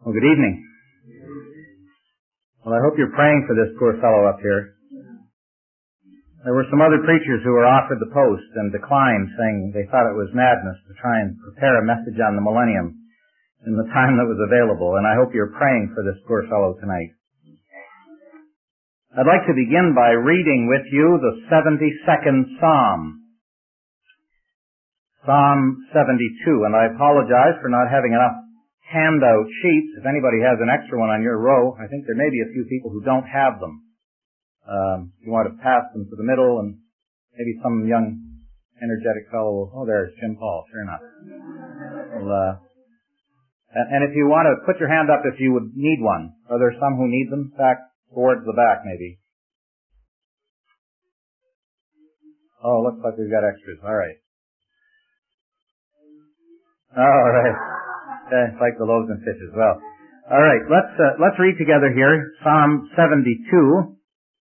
Well, good evening. Well, I hope you're praying for this poor fellow up here. There were some other preachers who were offered the post and declined, saying they thought it was madness to try and prepare a message on the millennium in the time that was available, and I hope you're praying for this poor fellow tonight. I'd like to begin by reading with you the 72nd Psalm. Psalm 72, and I apologize for not having enough handout sheets. If anybody has an extra one on your row, I think there may be a few people who don't have them. You want to pass them to the middle, and maybe some young, energetic fellow will, oh, there's Jim Paul, sure enough. Well, and if you want to put your hand up if you would need one. Are there some who need them? Back towards the back, maybe. Oh, looks like we've got extras. All right. All right. It's like the loaves and fishes. Well, all right. Let's read together here Psalm 72.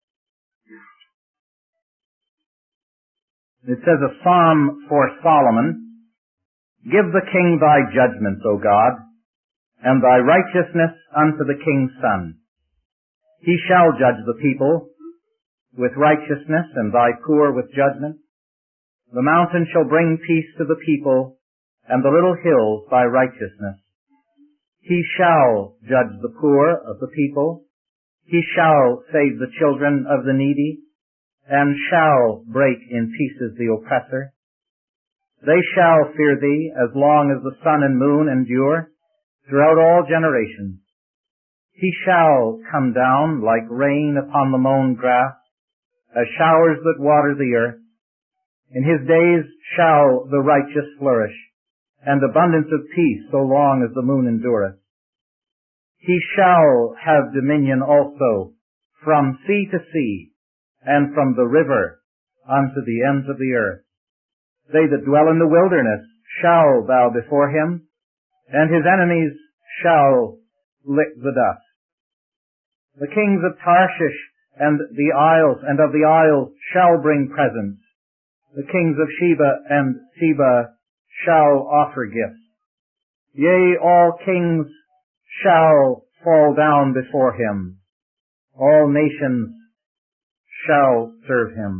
It says, a psalm for Solomon. Give the king thy judgments, O God, and thy righteousness unto the king's son. He shall judge the people with righteousness, and thy poor with judgment. The mountain shall bring peace to the people, and the little hills by righteousness. He shall judge the poor of the people. He shall save the children of the needy, and shall break in pieces the oppressor. They shall fear thee as long as the sun and moon endure, throughout all generations. He shall come down like rain upon the mown grass, as showers that water the earth. In his days shall the righteous flourish, and abundance of peace so long as the moon endureth. He shall have dominion also from sea to sea, and from the river unto the ends of the earth. They that dwell in the wilderness shall bow before him, and his enemies shall lick the dust. The kings of Tarshish and the isles and of the isles shall bring presents. The kings of Sheba and Seba shall offer gifts. Yea, all kings shall fall down before him. All nations shall serve him.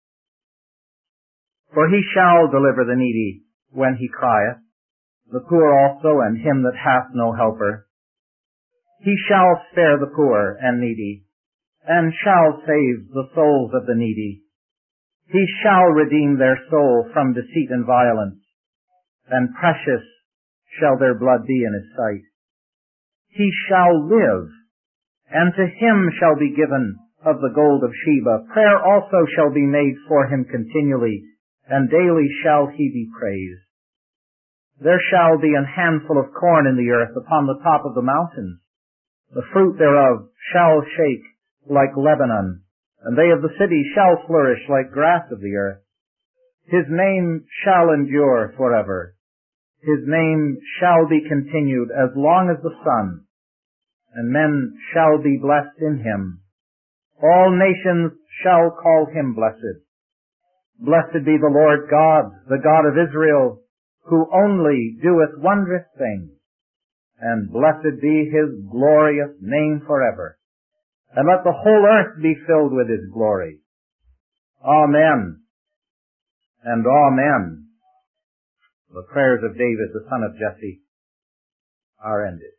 For he shall deliver the needy when he crieth, the poor also, and him that hath no helper. He shall spare the poor and needy, and shall save the souls of the needy. He shall redeem their soul from deceit and violence, and precious shall their blood be in his sight. He shall live, and to him shall be given of the gold of Sheba. Prayer also shall be made for him continually, and daily shall he be praised. There shall be an handful of corn in the earth upon the top of the mountains. The fruit thereof shall shake like Lebanon, and they of the city shall flourish like grass of the earth. His name shall endure forever. His name shall be continued as long as the sun, and men shall be blessed in him. All nations shall call him blessed. Blessed be the Lord God, the God of Israel, who only doeth wondrous things, and blessed be his glorious name forever. And let the whole earth be filled with his glory. Amen and amen. The prayers of David, the son of Jesse, are ended.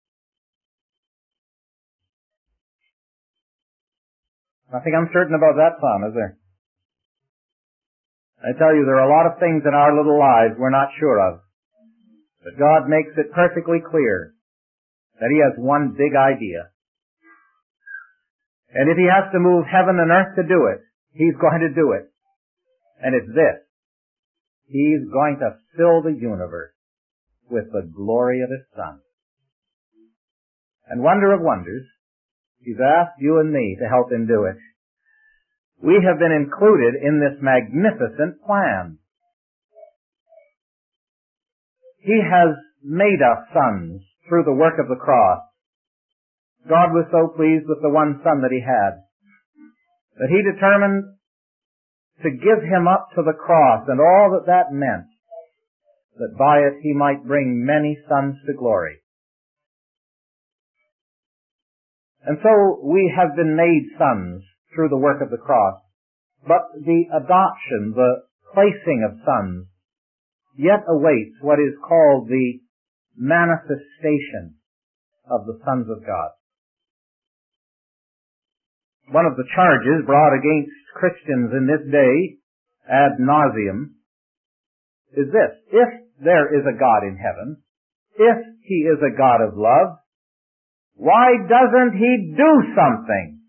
Nothing uncertain about that psalm, is there? I tell you, there are a lot of things in our little lives we're not sure of. But God makes it perfectly clear that he has one big idea. And if he has to move heaven and earth to do it, he's going to do it. And it's this. He's going to fill the universe with the glory of his Son. And wonder of wonders, he's asked you and me to help him do it. We have been included in this magnificent plan. He has made us sons through the work of the cross. God was so pleased with the one son that he had, that he determined to give him up to the cross and all that that meant, that by it he might bring many sons to glory. And so we have been made sons through the work of the cross. But the adoption, the placing of sons, yet awaits what is called the manifestation of the sons of God. One of the charges brought against Christians in this day, ad nauseum, is this: if there is a God in heaven, if He is a God of love, why doesn't He do something?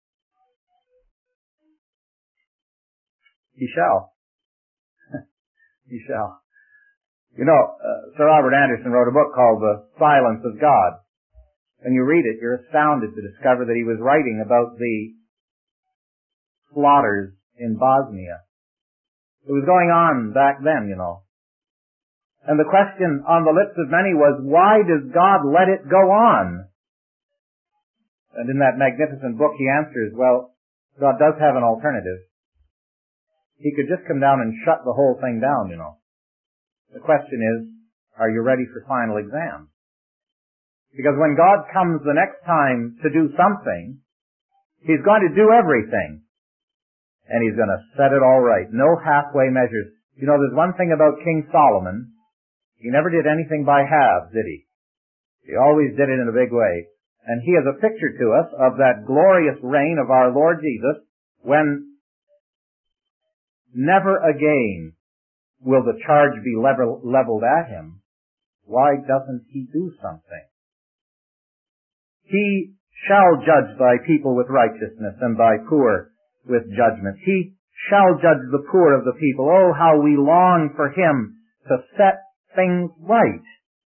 He shall. He shall. You know, Sir Robert Anderson wrote a book called The Silence of God. When you read it, you're astounded to discover that he was writing about the slaughters in Bosnia. It was going on back then, you know. And the question on the lips of many was, why does God let it go on? And in that magnificent book he answers, well, God does have an alternative. He could just come down and shut the whole thing down, you know. The question is, are you ready for final exam? Because when God comes the next time to do something, He's going to do everything. And He's going to set it all right. No halfway measures. You know, there's one thing about King Solomon. He never did anything by halves, did he? He always did it in a big way. And he is a picture to us of that glorious reign of our Lord Jesus, when never again will the charge be leveled at Him. Why doesn't He do something? He shall judge thy people with righteousness, and thy poor with judgment. He shall judge the poor of the people. Oh, how we long for Him to set things right.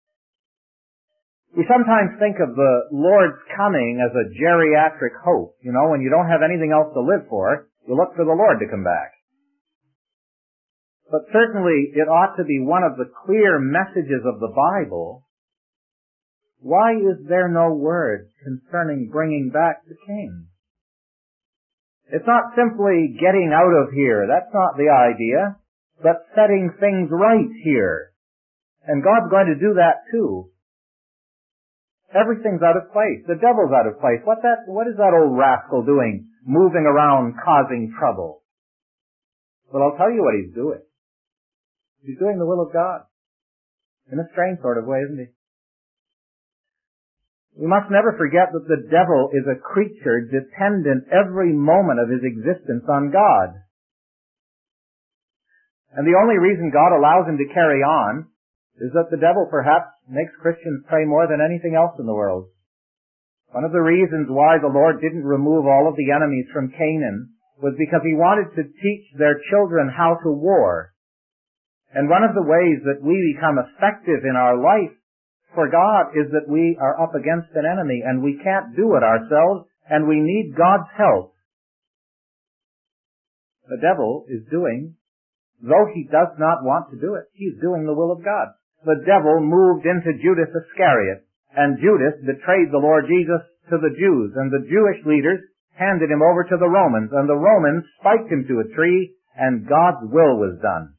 We sometimes think of the Lord's coming as a geriatric hope. You know, when you don't have anything else to live for, you look for the Lord to come back. But certainly it ought to be one of the clear messages of the Bible. Why is there no word concerning bringing back the King? It's not simply getting out of here. That's not the idea. But setting things right here. And God's going to do that too. Everything's out of place. The devil's out of place. What is that old rascal doing, moving around, causing trouble? Well, I'll tell you what he's doing. He's doing the will of God. In a strange sort of way, isn't he? We must never forget that the devil is a creature dependent every moment of his existence on God. And the only reason God allows him to carry on is that the devil perhaps makes Christians pray more than anything else in the world. One of the reasons why the Lord didn't remove all of the enemies from Canaan was because He wanted to teach their children how to war. And one of the ways that we become effective in our life for God is that we are up against an enemy, and we can't do it ourselves, and we need God's help. The devil is doing, though he does not want to do it, he's doing the will of God. The devil moved into Judas Iscariot, and Judas betrayed the Lord Jesus to the Jews, and the Jewish leaders handed him over to the Romans, and the Romans spiked him to a tree, and God's will was done.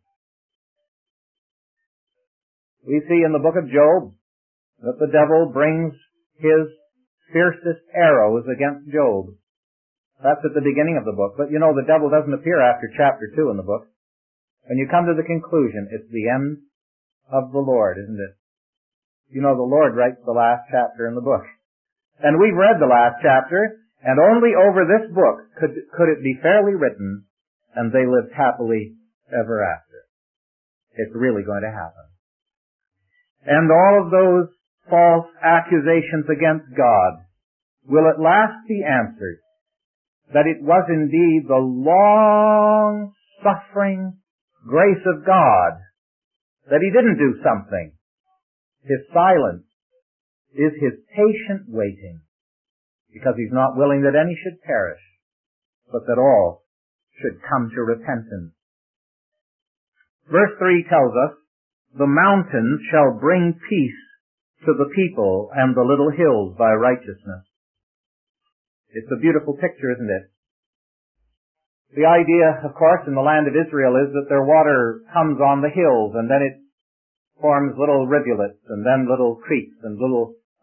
We see in the book of Job that the devil brings his fiercest arrows against Job. That's at the beginning of the book. But you know, the devil doesn't appear after chapter 2 in the book. When you come to the conclusion, it's the end of the Lord, isn't it? You know, the Lord writes the last chapter in the book. And we've read the last chapter, and only over this book could it be fairly written, and they lived happily ever after. It's really going to happen. And all of those false accusations against God will at last be answered that it was indeed the long-suffering grace of God that He didn't do something. His silence is His patient waiting, because He's not willing that any should perish, but that all should come to repentance. Verse 3 tells us, the mountains shall bring peace to the people, and the little hills by righteousness. It's a beautiful picture, isn't it? The idea, of course, in the land of Israel is that their water comes on the hills, and then it forms little rivulets, and then little creeks, and little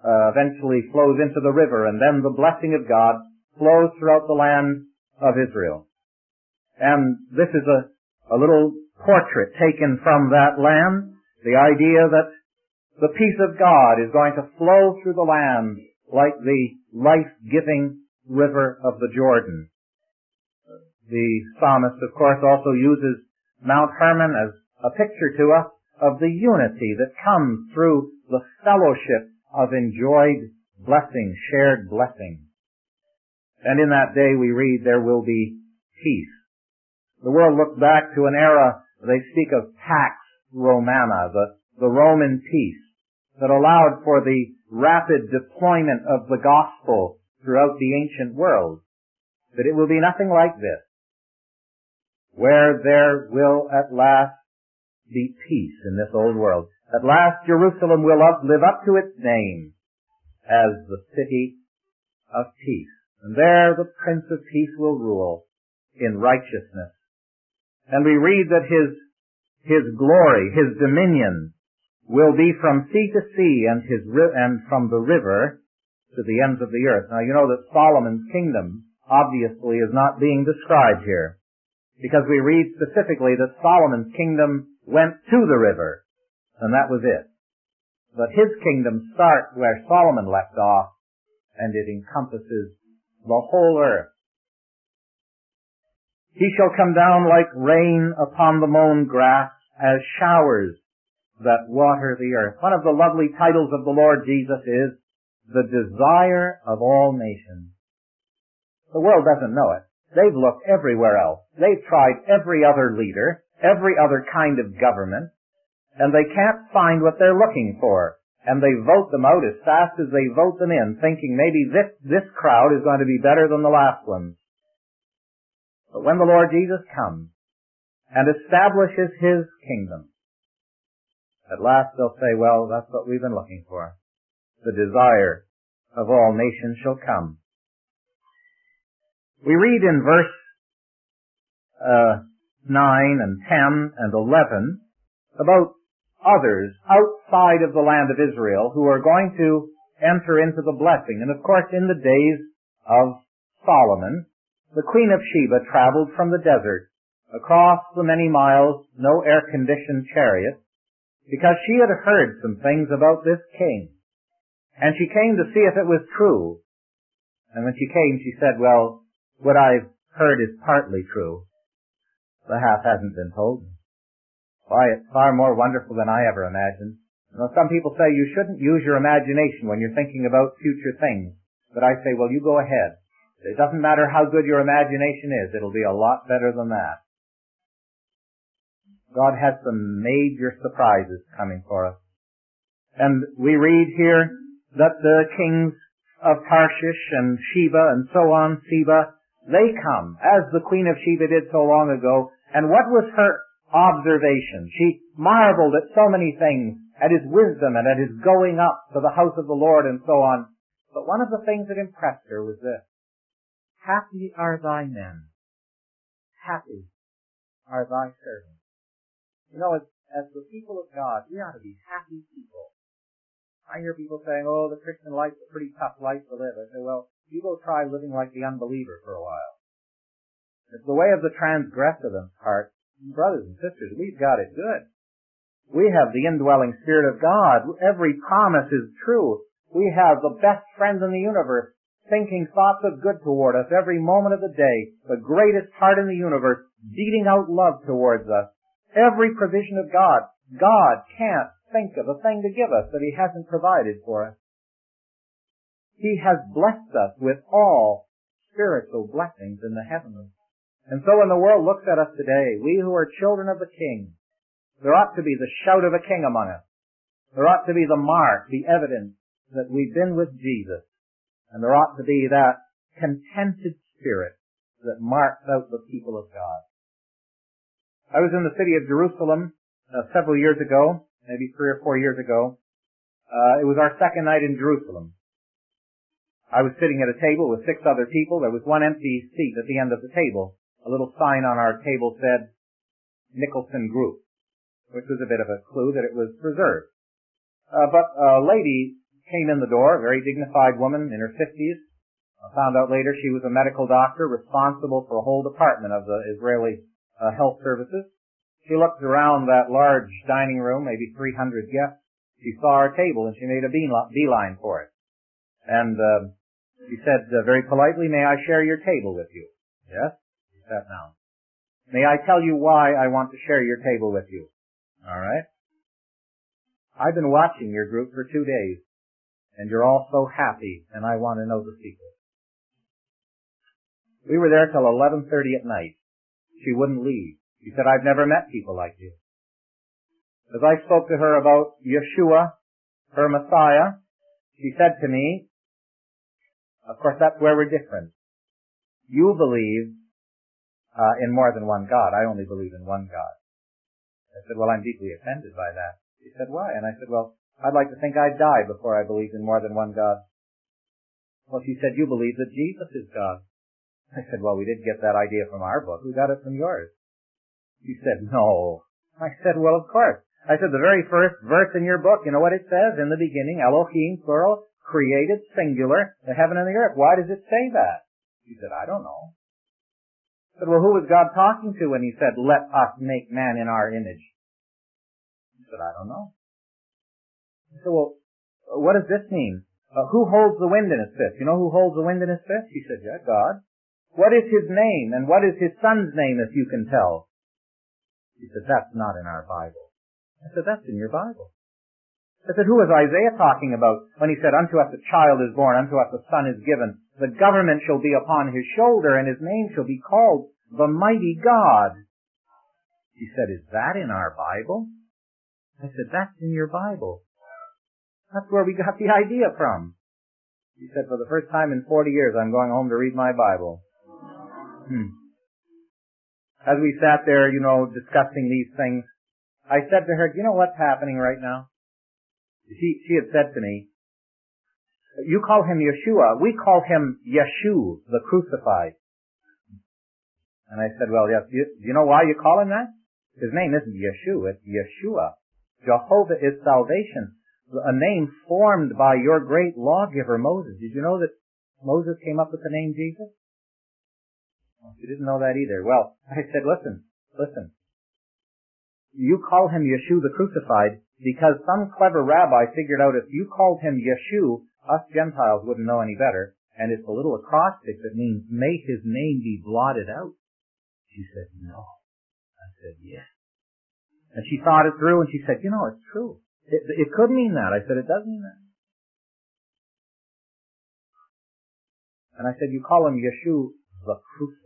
eventually flows into the river, and then the blessing of God flows throughout the land of Israel. And this is a little portrait taken from that land, the idea that the peace of God is going to flow through the land like the life-giving river of the Jordan. The psalmist, of course, also uses Mount Hermon as a picture to us of the unity that comes through the fellowship of enjoyed blessing, shared blessing. And in that day we read there will be peace. The world looks back to an era, they speak of Pax Romana, the Roman peace, that allowed for the rapid deployment of the gospel throughout the ancient world. That it will be nothing like this, where there will at last be peace in this old world. At last Jerusalem will live up to its name as the city of peace. And there the Prince of Peace will rule in righteousness. And we read that his glory, his dominion, will be from sea to sea and from the river to the ends of the earth. Now you know that Solomon's kingdom obviously is not being described here, because we read specifically that Solomon's kingdom went to the river, and that was it. But his kingdom starts where Solomon left off, and it encompasses the whole earth. He shall come down like rain upon the mown grass, as showers that water the earth. One of the lovely titles of the Lord Jesus is the desire of all nations. The world doesn't know it. They've looked everywhere else. They've tried every other leader, every other kind of government, and they can't find what they're looking for. And they vote them out as fast as they vote them in, thinking maybe this crowd is going to be better than the last ones. But when the Lord Jesus comes and establishes His kingdom, at last they'll say, well, that's what we've been looking for. The desire of all nations shall come. We read in verse 9 and 10 and 11 about others outside of the land of Israel who are going to enter into the blessing. And of course, in the days of Solomon, the Queen of Sheba traveled from the desert across the many miles, no air-conditioned chariot, because she had heard some things about this king. And she came to see if it was true. And when she came, she said, well, what I've heard is partly true. The half hasn't been told me. Why, it's far more wonderful than I ever imagined. You know, some people say you shouldn't use your imagination when you're thinking about future things. But I say, well, you go ahead. It doesn't matter how good your imagination is. It'll be a lot better than that. God has some major surprises coming for us. And we read here that the kings of Tarshish and Sheba and so on, Seba, they come, as the Queen of Sheba did so long ago. And what was her observation? She marveled at so many things, at his wisdom and at his going up to the house of the Lord and so on. But one of the things that impressed her was this: happy are thy men, happy are thy servants. You know, as the people of God, we ought to be happy people. I hear people saying, oh, the Christian life's a pretty tough life to live. I say, well, you go try living like the unbeliever for a while. It's the way of the transgressive heart. Brothers and sisters, we've got it good. We have the indwelling Spirit of God. Every promise is true. We have the best friends in the universe, thinking thoughts of good toward us every moment of the day. The greatest heart in the universe, beating out love towards us. Every provision of God. God can't think of a thing to give us that He hasn't provided for us. He has blessed us with all spiritual blessings in the heavenlies. And so when the world looks at us today, we who are children of the King, there ought to be the shout of a king among us. There ought to be the mark, the evidence that we've been with Jesus. And there ought to be that contented spirit that marks out the people of God. I was in the city of Jerusalem several years ago, maybe 3 or 4 years ago. It was our second night in Jerusalem. I was sitting at a table with 6 other people. There was one empty seat at the end of the table. A little sign on our table said, Nicholson Group, which was a bit of a clue that it was reserved. But a lady came in the door, a very dignified woman in her 50s. I found out later she was a medical doctor responsible for a whole department of the Israeli health services. She looked around that large dining room, maybe 300 guests. She saw our table and she made a beeline for it. And she said very politely, "May I share your table with you?" "Yes." She sat down. "May I tell you why I want to share your table with you?" "All right." "I've been watching your group for 2 days, and you're all so happy, and I want to know the secret." We were there till 11:30 at night. She wouldn't leave. She said, "I've never met people like you." As I spoke to her about Yeshua, her Messiah, she said to me, of course that's where we're different. You believe in more than one God. I only believe in one God. I said, "Well, I'm deeply offended by that." She said, "Why?" And I said, "Well, I'd like to think I'd die before I believed in more than one God." Well, she said, "You believe that Jesus is God." I said, "Well, we did get that idea from our book. Who got it from yours?" She said, "No." I said, "Well, of course." I said, "The very first verse in your book, you know what it says? In the beginning, Elohim, plural, created, singular, the heaven and the earth. Why does it say that?" She said, "I don't know." I said, "Well, who was God talking to when he said, 'Let us make man in our image'?" She said, "I don't know." I said, "Well, what does this mean? Who holds the wind in his fist? You know who holds the wind in his fist?" She said, "Yeah, God." "What is his name, and what is his son's name, if you can tell?" She said, "That's not in our Bible." I said, "That's in your Bible." I said, "Who is Isaiah talking about when he said, 'Unto us a child is born, unto us a son is given. The government shall be upon his shoulder, and his name shall be called the Mighty God'?" She said, "Is that in our Bible?" I said, "That's in your Bible. That's where we got the idea from." She said, "For the first time in 40 years, I'm going home to read my Bible." As we sat there, discussing these things, I said to her, "Do you know what's happening right now?" She had said to me, "You call him Yeshua. We call him Yeshu, the crucified." And I said, "Well, yes. Do you know why you call him that? His name isn't Yeshu, it's Yeshua. Jehovah is salvation. A name formed by your great lawgiver, Moses." Did you know that Moses came up with the name Jesus? Well, she didn't know that either. Well, I said, listen. You call him Yeshu the crucified because some clever rabbi figured out if you called him Yeshu, us Gentiles wouldn't know any better, and it's a little acrostic that means, "May his name be blotted out." She said, "No." I said, "Yes." And she thought it through and she said, "It's true. It could mean that." I said, "It does mean that." And I said, "You call him Yeshu the crucified."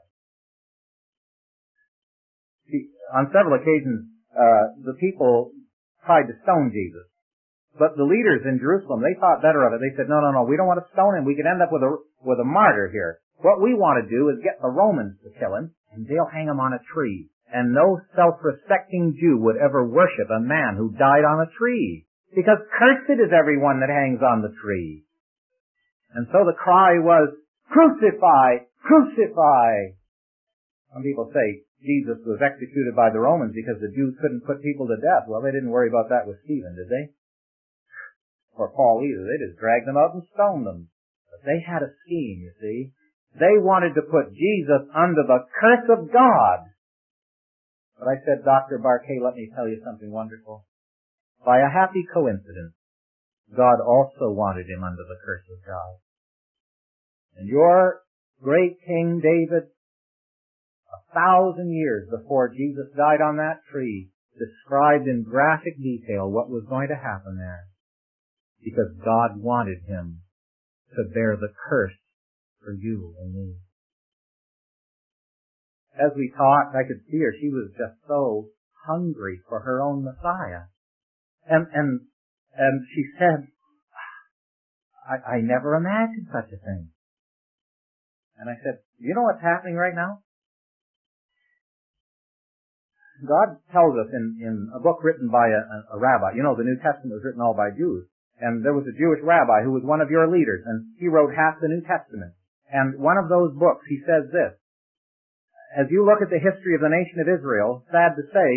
See, on several occasions, the people tried to stone Jesus. But the leaders in Jerusalem, they thought better of it. They said, no, we don't want to stone him. We could end up with a martyr here. What we want to do is get the Romans to kill him, and they'll hang him on a tree. And no self-respecting Jew would ever worship a man who died on a tree, because cursed is everyone that hangs on the tree. And so the cry was, "Crucify! Crucify!" Some people say Jesus was executed by the Romans because the Jews couldn't put people to death. Well, they didn't worry about that with Stephen, did they? Or Paul either. They just dragged them out and stoned them. But they had a scheme, you see. They wanted to put Jesus under the curse of God. But I said, "Dr. Barquet, let me tell you something wonderful. By a happy coincidence, God also wanted him under the curse of God. And your great King David, 1,000 years before Jesus died on that tree, described in graphic detail what was going to happen there. Because God wanted him to bear the curse for you and me." As we talked, I could see her. She was just so hungry for her own Messiah. And she said, I never imagined such a thing. And I said, "You know what's happening right now? God tells us in a book written by a rabbi. You know, the New Testament was written all by Jews. And there was a Jewish rabbi who was one of your leaders, and he wrote half the New Testament. And one of those books, he says this: as you look at the history of the nation of Israel, sad to say,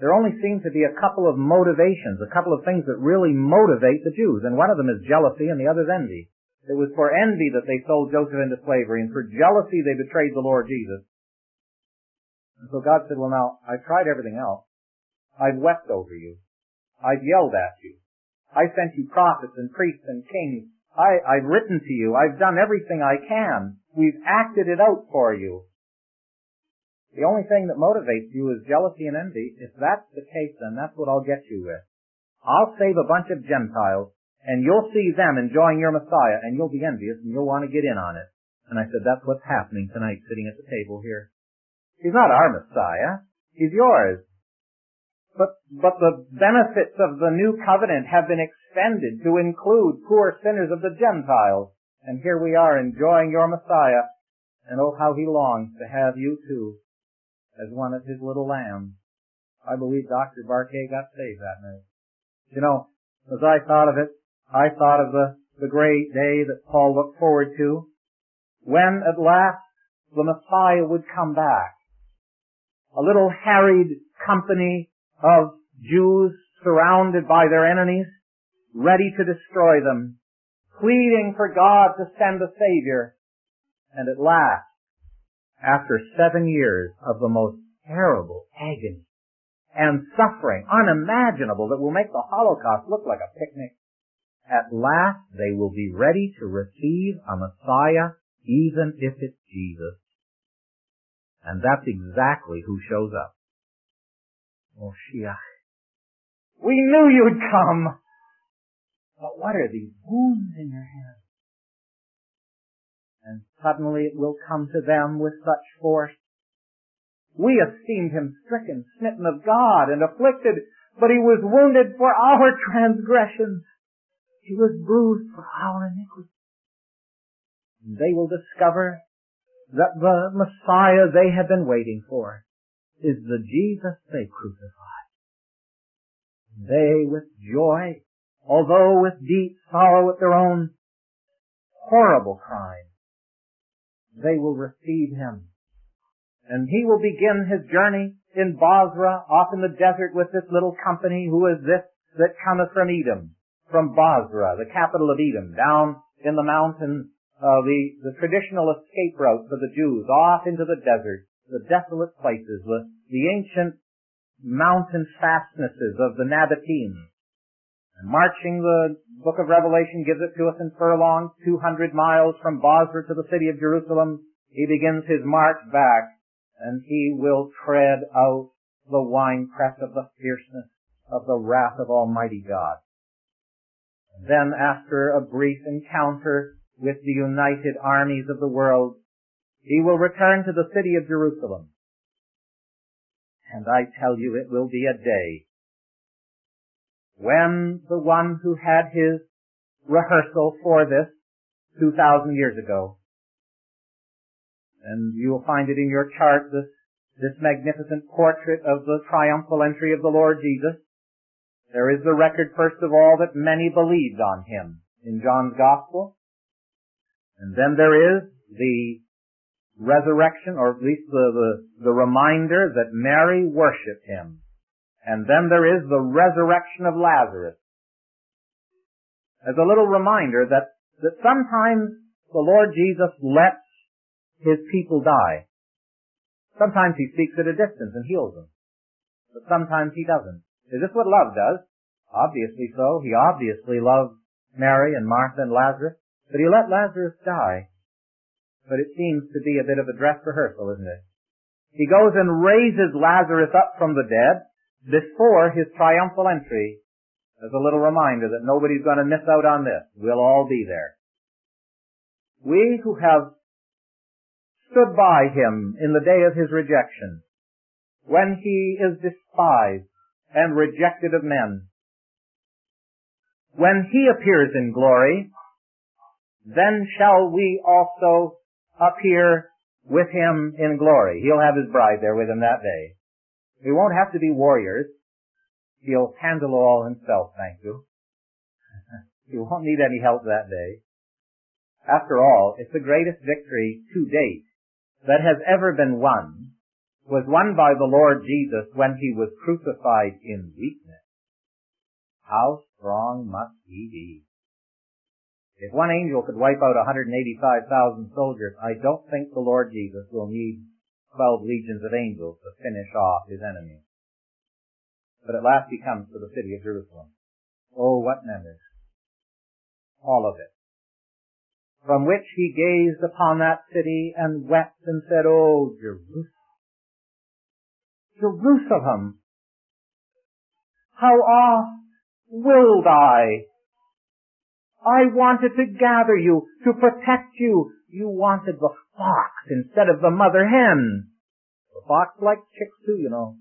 there only seem to be a couple of motivations, a couple of things that really motivate the Jews, and one of them is jealousy and the other is envy. It was for envy that they sold Joseph into slavery, and for jealousy they betrayed the Lord Jesus. And so God said, well now, I've tried everything else. I've wept over you. I've yelled at you. I sent you prophets and priests and kings. I've written to you. I've done everything I can. We've acted it out for you. The only thing that motivates you is jealousy and envy. If that's the case, then that's what I'll get you with. I'll save a bunch of Gentiles, and you'll see them enjoying your Messiah, and you'll be envious, and you'll want to get in on it. And I said, that's what's happening tonight, sitting at the table here. He's not our Messiah. He's yours. But the benefits of the new covenant have been extended to include poor sinners of the Gentiles. And here we are enjoying your Messiah. And oh, how he longs to have you too, as one of his little lambs. I believe Dr. Barquet got saved that night. You know, as I thought of it, I thought of the great day that Paul looked forward to, when at last the Messiah would come back. A little harried company of Jews surrounded by their enemies, ready to destroy them, pleading for God to send a Savior. And at last, after 7 years of the most terrible agony and suffering unimaginable that will make the Holocaust look like a picnic, at last they will be ready to receive a Messiah, even if it's Jesus. And that's exactly who shows up. Moshiach. We knew you'd come! But what are these wounds in your hands? And suddenly it will come to them with such force. We esteemed him stricken, smitten of God, and afflicted, but he was wounded for our transgressions. He was bruised for our iniquity. And they will discover that the Messiah they have been waiting for is the Jesus they crucified. They, with joy, although with deep sorrow at their own horrible crime, they will receive him. And he will begin his journey in Bozrah, off in the desert with this little company, who is this that cometh from Edom, from Bozrah, the capital of Edom, down in the mountains, the traditional escape route for the Jews, off into the desert, the desolate places, the ancient mountain fastnesses of the Nabateans. And marching, the book of Revelation gives it to us in furlongs, 200 miles from Bozrah to the city of Jerusalem. He begins his march back, and he will tread out the winepress of the fierceness of the wrath of Almighty God. And then, after a brief encounter with the united armies of the world, he will return to the city of Jerusalem. And I tell you, it will be a day when the one who had his rehearsal for this 2,000 years ago, and you will find it in your chart, this magnificent portrait of the triumphal entry of the Lord Jesus. There is the record, first of all, that many believed on him in John's Gospel. And then there is the resurrection, or at least the reminder that Mary worshipped him. And then there is the resurrection of Lazarus, as a little reminder that sometimes the Lord Jesus lets his people die. Sometimes he speaks at a distance and heals them, but sometimes he doesn't. Is this what love does? Obviously so. He obviously loved Mary and Martha and Lazarus, but he let Lazarus die. But it seems to be a bit of a dress rehearsal, isn't it? He goes and raises Lazarus up from the dead before his triumphal entry, as a little reminder that nobody's going to miss out on this. We'll all be there. We who have stood by him in the day of his rejection, when he is despised and rejected of men, when he appears in glory, then shall we also appear with him in glory. He'll have his bride there with him that day. We won't have to be warriors. He'll handle it all himself, thank you. He won't need any help that day. After all, it's the greatest victory to date that has ever been won was won by the Lord Jesus when he was crucified in weakness, how strong must he be? If one angel could wipe out 185,000 soldiers, I don't think the Lord Jesus will need 12 legions of angels to finish off his enemies. But at last he comes to the city of Jerusalem. Oh, what memories! All of it. From which he gazed upon that city and wept and said, Oh, Jerusalem, Jerusalem, how oft willed I wanted to gather you, to protect you. You wanted the fox instead of the mother hen. The fox likes chicks too, you know.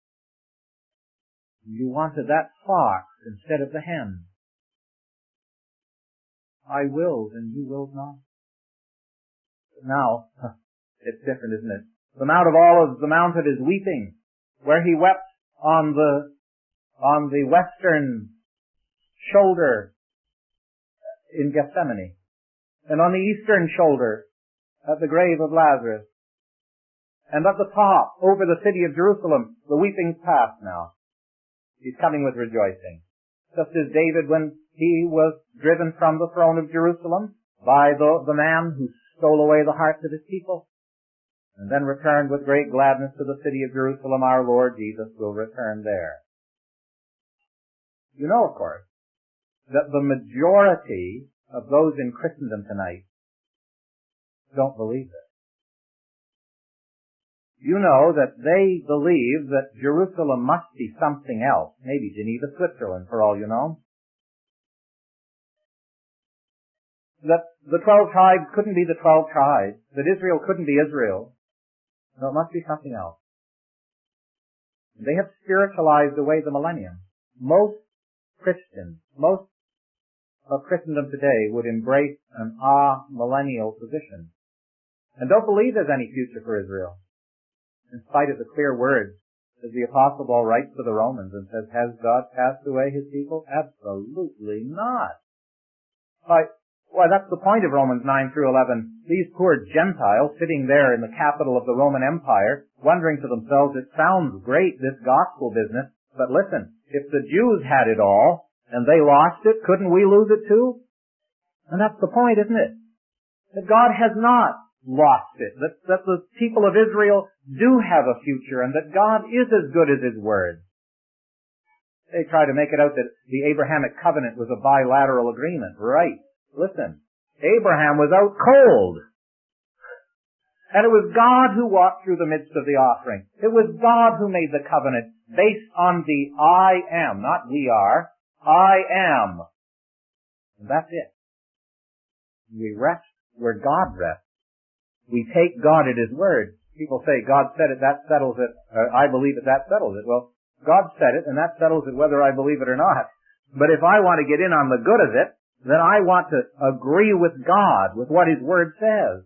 You wanted that fox instead of the hen. I willed and you willed not. But now, it's different, isn't it? The Mount of Olives, the Mount of his weeping, where he wept on the western shoulder in Gethsemane, and on the eastern shoulder at the grave of Lazarus, and at the top over the city of Jerusalem. The weeping's past now. He's coming with rejoicing. Just as David, when he was driven from the throne of Jerusalem by the man who stole away the hearts of his people, and then returned with great gladness to the city of Jerusalem, our Lord Jesus will return there. You know, of course, that the majority of those in Christendom tonight don't believe it. You know that they believe that Jerusalem must be something else, maybe Geneva, Switzerland, for all you know. That the 12 tribes couldn't be the 12 tribes, that Israel couldn't be Israel. No, it must be something else. They have spiritualized away the millennium. Most Christians, most of Christendom today would embrace an millennial position and don't believe there's any future for Israel, in spite of the clear words as the Apostle Paul writes to the Romans and says, has God cast away his people? Absolutely not. Why, that's the point of Romans 9 through 11. These poor Gentiles sitting there in the capital of the Roman Empire, wondering to themselves, it sounds great, this gospel business, but listen, if the Jews had it all, and they lost it, couldn't we lose it too? And that's the point, isn't it? That God has not lost it. That the people of Israel do have a future, and that God is as good as his word. They try to make it out that the Abrahamic covenant was a bilateral agreement. Right. Listen, Abraham was out cold. And it was God who walked through the midst of the offering. It was God who made the covenant based on the I am, not we are. I am. And that's it. We rest where God rests. We take God at his word. People say, God said it, that settles it. I believe it, that settles it. Well, God said it, and that settles it whether I believe it or not. But if I want to get in on the good of it, then I want to agree with God, with what his word says.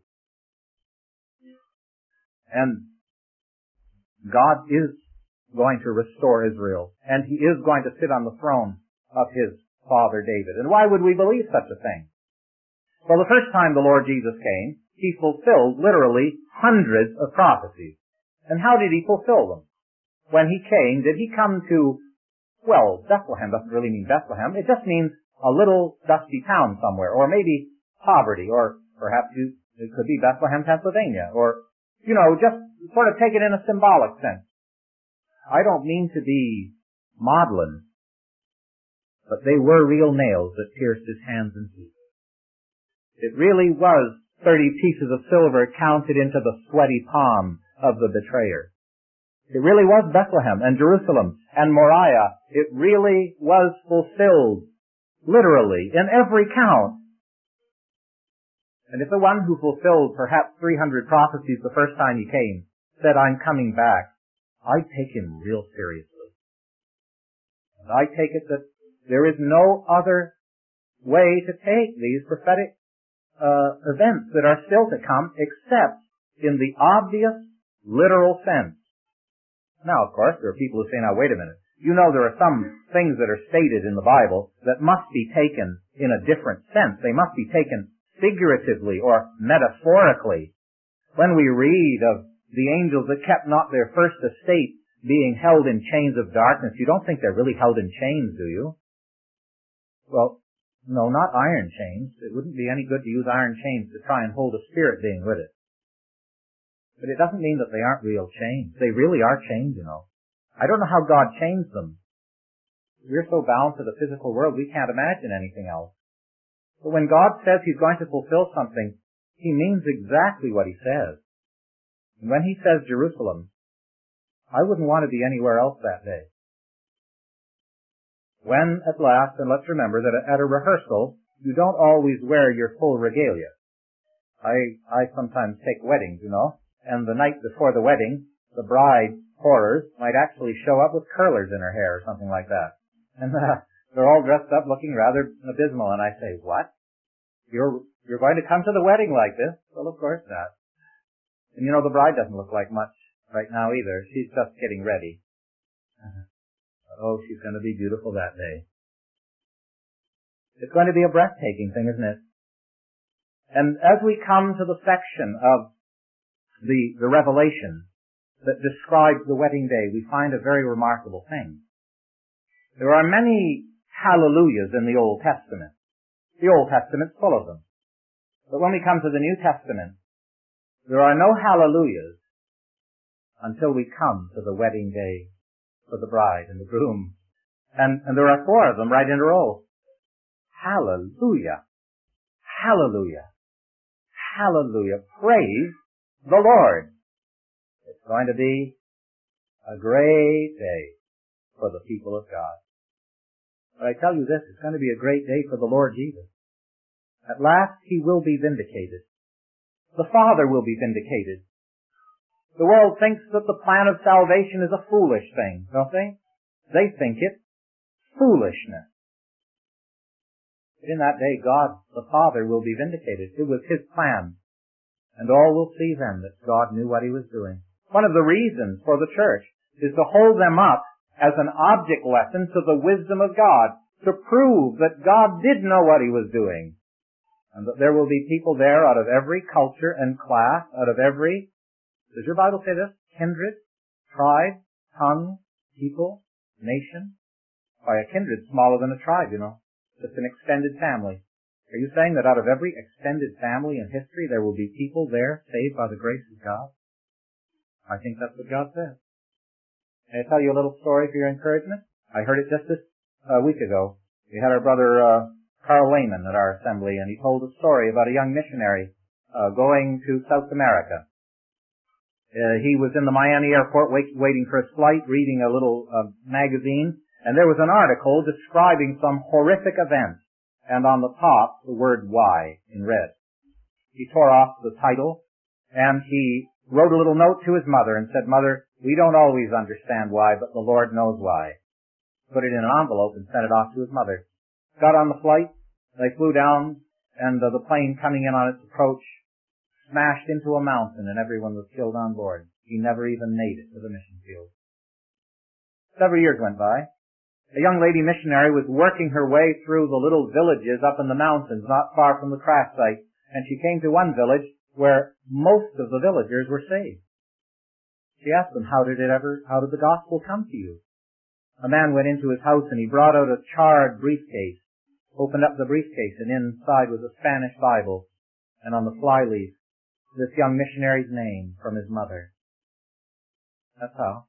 And God is going to restore Israel, and he is going to sit on the throne of his father David. And why would we believe such a thing? Well, the first time the Lord Jesus came, he fulfilled literally hundreds of prophecies. And how did he fulfill them? When he came, did he come to, well, Bethlehem doesn't really mean Bethlehem. It just means a little dusty town somewhere, or maybe poverty, or perhaps it could be Bethlehem, Pennsylvania, or, just sort of take it in a symbolic sense. I don't mean to be maudlin, but they were real nails that pierced his hands and feet. It really was 30 pieces of silver counted into the sweaty palm of the betrayer. It really was Bethlehem and Jerusalem and Moriah. It really was fulfilled, literally, in every count. And if the one who fulfilled perhaps 300 prophecies the first time he came said, I'm coming back, I'd take him real seriously. And I take it that there is no other way to take these prophetic events that are still to come except in the obvious, literal sense. Now, of course, there are people who say, now, wait a minute. There are some things that are stated in the Bible that must be taken in a different sense. They must be taken figuratively or metaphorically. When we read of the angels that kept not their first estate being held in chains of darkness, you don't think they're really held in chains, do you? Well, no, not iron chains. It wouldn't be any good to use iron chains to try and hold a spirit being with it. But it doesn't mean that they aren't real chains. They really are chains, you know. I don't know how God changed them. We're so bound to the physical world, we can't imagine anything else. But when God says He's going to fulfill something, He means exactly what He says. And when He says Jerusalem, I wouldn't want to be anywhere else that day. When at last, and let's remember that at a rehearsal, you don't always wear your full regalia. I sometimes take weddings, you know, and the night before the wedding, the bride, horrors, might actually show up with curlers in her hair or something like that. And they're all dressed up looking rather abysmal, and I say, what? You're going to come to the wedding like this? Well, of course not. And you know, the bride doesn't look like much right now either. She's just getting ready. Oh, she's going to be beautiful that day. It's going to be a breathtaking thing, isn't it? And as we come to the section of the Revelation that describes the wedding day, we find a very remarkable thing. There are many hallelujahs in the Old Testament. The Old Testament's full of them. But when we come to the New Testament, there are no hallelujahs until we come to the wedding day for the bride and the groom. And there are 4 of them right in a row. Hallelujah. Hallelujah. Hallelujah. Praise the Lord. It's going to be a great day for the people of God. But I tell you this, it's going to be a great day for the Lord Jesus. At last He will be vindicated. The Father will be vindicated. The world thinks that the plan of salvation is a foolish thing, don't they? They think it foolishness. But in that day, God, the Father, will be vindicated. It was His plan. And all will see then that God knew what He was doing. One of the reasons for the church is to hold them up as an object lesson to the wisdom of God, to prove that God did know what He was doing. And that there will be people there out of every culture and class, out of every, does your Bible say this? Kindred, tribe, tongue, people, nation. Why, a kindred's smaller than a tribe, you know. Just an extended family. Are you saying that out of every extended family in history there will be people there saved by the grace of God? I think that's what God says. Can I tell you a little story for your encouragement? I heard it just this week ago. We had our brother Carl Lehman at our assembly, and he told a story about a young missionary going to South America. He was in the Miami airport waiting for his flight, reading a little magazine, and there was an article describing some horrific events, and on the top the word "why" in red. He tore off the title, and he wrote a little note to his mother and said, "Mother, we don't always understand why, but the Lord knows why." Put it in an envelope and sent it off to his mother. Got on the flight, they flew down, and the plane coming in on its approach smashed into a mountain and everyone was killed on board. He never even made it to the mission field. Several years went by. A young lady missionary was working her way through the little villages up in the mountains not far from the crash site, and she came to one village where most of the villagers were saved. She asked them, how did the gospel come to you? A man went into his house and he brought out a charred briefcase, opened up the briefcase, and inside was a Spanish Bible, and on the flyleaf, this young missionary's name from his mother. That's how.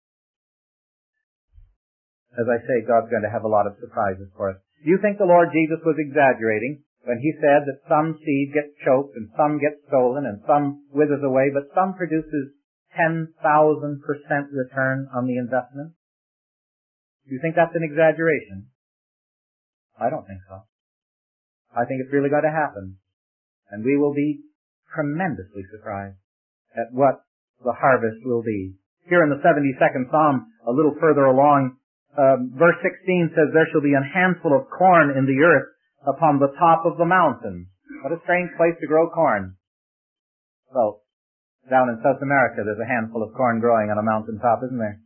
As I say, God's going to have a lot of surprises for us. Do you think the Lord Jesus was exaggerating when He said that some seed gets choked and some gets stolen and some withers away, but some produces 10,000% return on the investment? Do you think that's an exaggeration? I don't think so. I think it's really going to happen. And we will be tremendously surprised at what the harvest will be. Here in the 72nd Psalm, a little further along, verse 16 says, there shall be a handful of corn in the earth upon the top of the mountain. What a strange place to grow corn. Well, down in South America, there's a handful of corn growing on a mountain top, isn't there?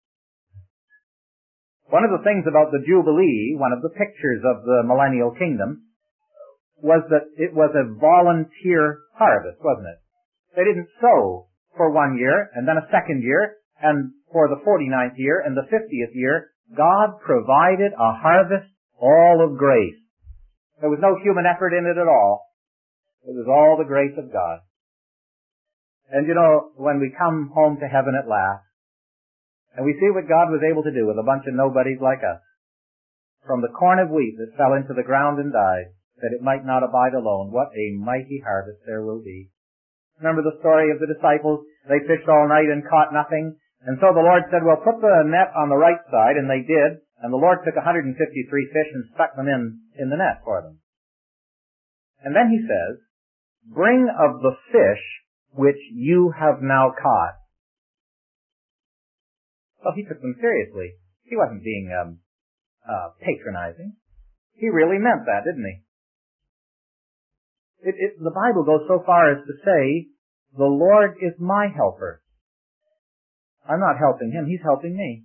One of the things about the Jubilee, one of the pictures of the millennial kingdom, was that it was a volunteer harvest, wasn't it? They didn't sow for 1 year, and then a second year, and for the 49th year and the 50th year, God provided a harvest all of grace. There was no human effort in it at all. It was all the grace of God. And you know, when we come home to heaven at last, and we see what God was able to do with a bunch of nobodies like us, from the corn of wheat that fell into the ground and died, that it might not abide alone, what a mighty harvest there will be. Remember the story of the disciples? They fished all night and caught nothing. And so the Lord said, well, put the net on the right side, and they did. And the Lord took 153 fish and stuck them in the net for them. And then he says, bring of the fish which you have now caught. Well, he took them seriously. He wasn't being patronizing. He really meant that, didn't he? The Bible goes so far as to say, the Lord is my helper. I'm not helping him, he's helping me.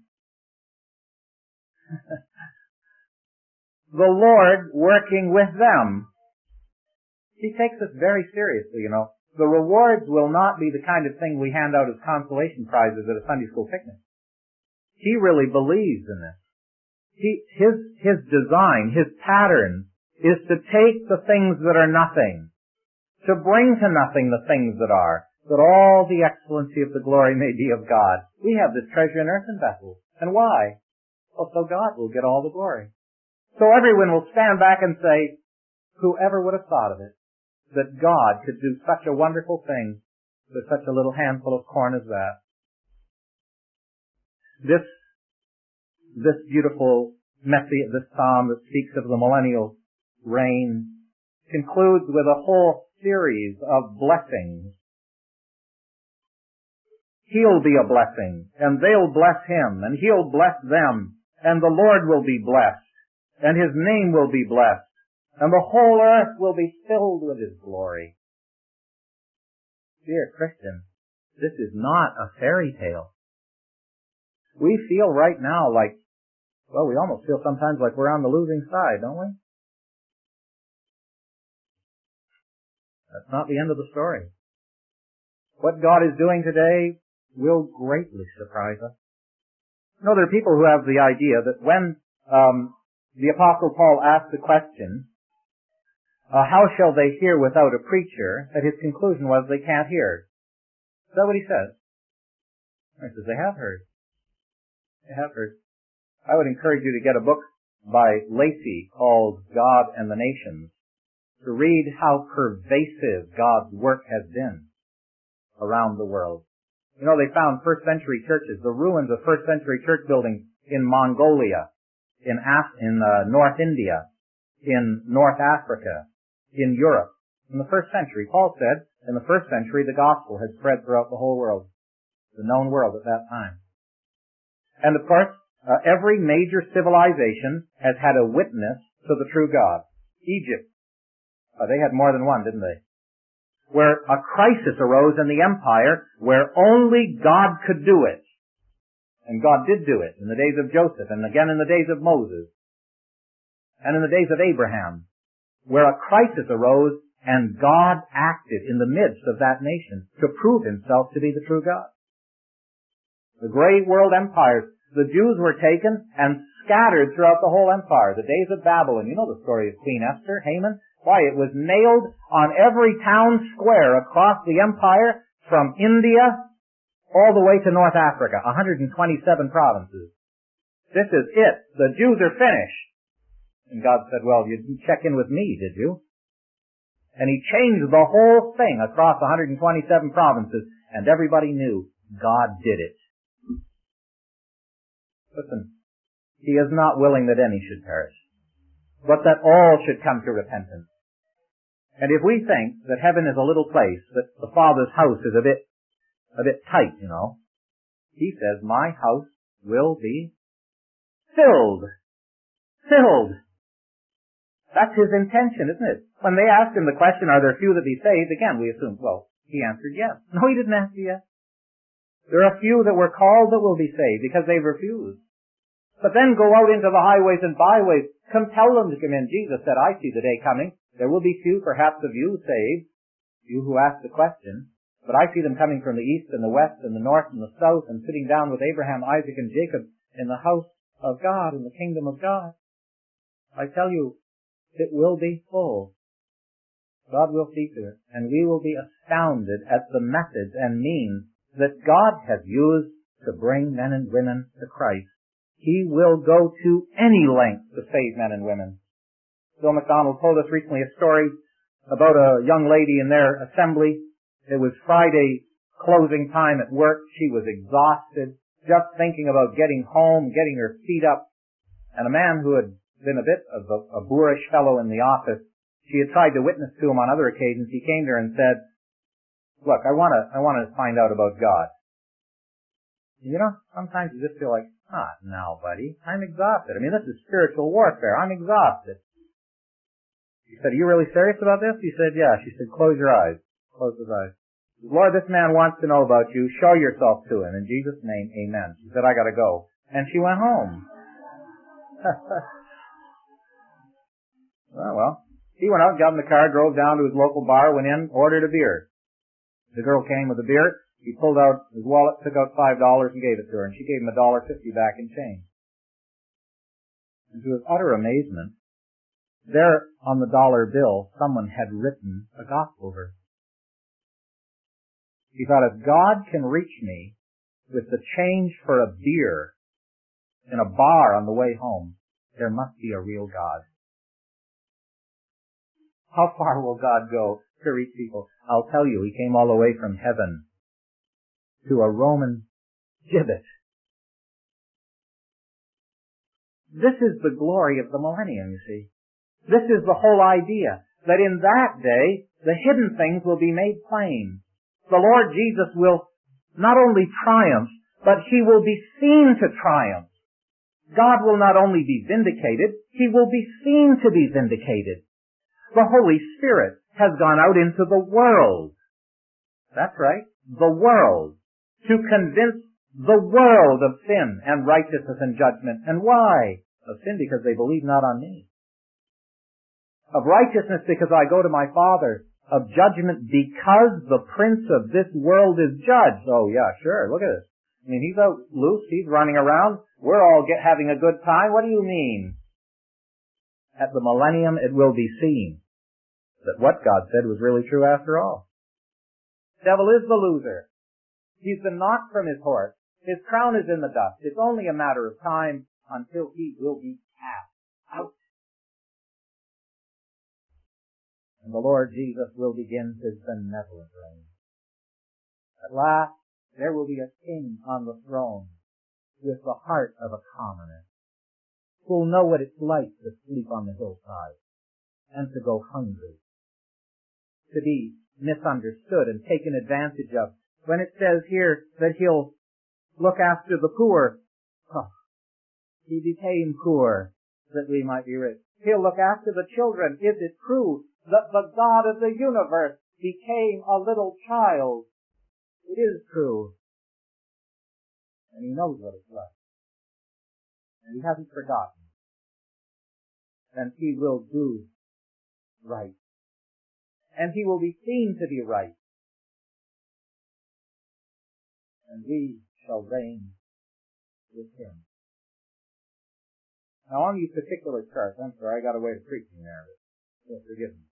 The Lord working with them. He takes us very seriously, you know. The rewards will not be the kind of thing we hand out as consolation prizes at a Sunday school picnic. He really believes in this. His design, his pattern, is to take the things that are nothing, to bring to nothing the things that are, that all the excellency of the glory may be of God. We have this treasure in earthen vessels. And why? Well, so God will get all the glory. So everyone will stand back and say, whoever would have thought of it, that God could do such a wonderful thing with such a little handful of corn as that. This beautiful this psalm that speaks of the millennial reign concludes with a whole series of blessings. He'll be a blessing, and they'll bless him, and he'll bless them, and the Lord will be blessed, and his name will be blessed, and the whole earth will be filled with his glory. Dear Christian, this is not a fairy tale. We feel right now like, well, we almost feel sometimes like we're on the losing side, don't we? That's not the end of the story. What God is doing today will greatly surprise us. You know, there are people who have the idea that when the Apostle Paul asked the question, how shall they hear without a preacher, that his conclusion was they can't hear. Is that what he says? He says they have heard. They have heard. I would encourage you to get a book by Lacey called God and the Nations, to read how pervasive God's work has been around the world. You know, they found first century churches, the ruins of first century church buildings in Mongolia, in North India, in North Africa, in Europe. In the first century, Paul said, in the first century the gospel had spread throughout the whole world, the known world at that time. And of course, every major civilization has had a witness to the true God. Egypt, they had more than one, didn't they? Where a crisis arose in the empire where only God could do it. And God did do it in the days of Joseph, and again in the days of Moses, and in the days of Abraham, where a crisis arose and God acted in the midst of that nation to prove himself to be the true God. The great world empires, the Jews were taken and scattered throughout the whole empire. The days of Babylon, you know the story of Queen Esther, Haman? Why, it was nailed on every town square across the empire from India all the way to North Africa, 127 provinces. This is it. The Jews are finished. And God said, well, you didn't check in with me, did you? And he changed the whole thing across 127 provinces, and everybody knew God did it. Listen, he is not willing that any should perish, but that all should come to repentance. And if we think that heaven is a little place, that the Father's house is a bit tight, you know, he says, my house will be filled. Filled. That's his intention, isn't it? When they asked him the question, are there few that be saved? Again, we assume, well, he answered yes. No, he didn't answer yes. There are few that were called that will be saved because they've refused. But then go out into the highways and byways, compel them to come in. Jesus said, I see the day coming. There will be few, perhaps, of you saved, you who ask the question, But I see them coming from the east and the west and the north and the south and sitting down with Abraham, Isaac, and Jacob in the house of God, in the kingdom of God. I tell you, it will be full. God will see to it, and we will be astounded at the methods and means that God has used to bring men and women to Christ. He will go to any length to save men and women. Bill McDonald told us recently a story about a young lady in their assembly. It was Friday closing time at work. She was exhausted, just thinking about getting home, getting her feet up. And a man who had been a bit of a boorish fellow in the office, she had tried to witness to him on other occasions. He came to her and said, "Look, I want to find out about God." You know, sometimes you just feel like, now, buddy, I'm exhausted. I mean, this is spiritual warfare. I'm exhausted. He said, "Are you really serious about this?" He said, "Yeah." She said, "Close your eyes." Close his eyes. He said, "Lord, this man wants to know about you. Show yourself to him. In Jesus' name, amen." She said, "I gotta go." And she went home. Well, he went out, got in the car, drove down to his local bar, went in, ordered a beer. The girl came with a beer. He pulled out his wallet, took out $5 and gave it to her, and she gave him $1.50 back in change. And to his utter amazement, there on the dollar bill, someone had written a gospel verse. He thought, if God can reach me with the change for a beer in a bar on the way home, there must be a real God. How far will God go to reach people? I'll tell you, he came all the way from heaven to a Roman gibbet. This is the glory of the millennium, you see. This is the whole idea, that in that day, the hidden things will be made plain. The Lord Jesus will not only triumph, but he will be seen to triumph. God will not only be vindicated, he will be seen to be vindicated. The Holy Spirit has gone out into the world. That's right, the world. To convince the world of sin and righteousness and judgment. And why? Of sin because they believe not on me. Of righteousness because I go to my Father. Of judgment because the prince of this world is judged. Oh yeah, sure, look at this. I mean, he's out loose, he's running around, we're all having a good time. What do you mean? At the millennium it will be seen that what God said was really true after all. Devil is the loser. He's been knocked from his horse. His crown is in the dust. It's only a matter of time until he will be cast out. And the Lord Jesus will begin his benevolent reign. At last, there will be a king on the throne with the heart of a commoner, who will know what it's like to sleep on the hillside and to go hungry, to be misunderstood and taken advantage of. When it says here that he'll look after the poor, he became poor that we might be rich. He'll look after the children. Is it true that the God of the universe became a little child? It is true. And he knows what it's like. And he hasn't forgotten. And he will do right. And he will be seen to be right. And we shall reign with him. Now on these particular charts, I'm sorry, I got away to preaching there, but forgive me.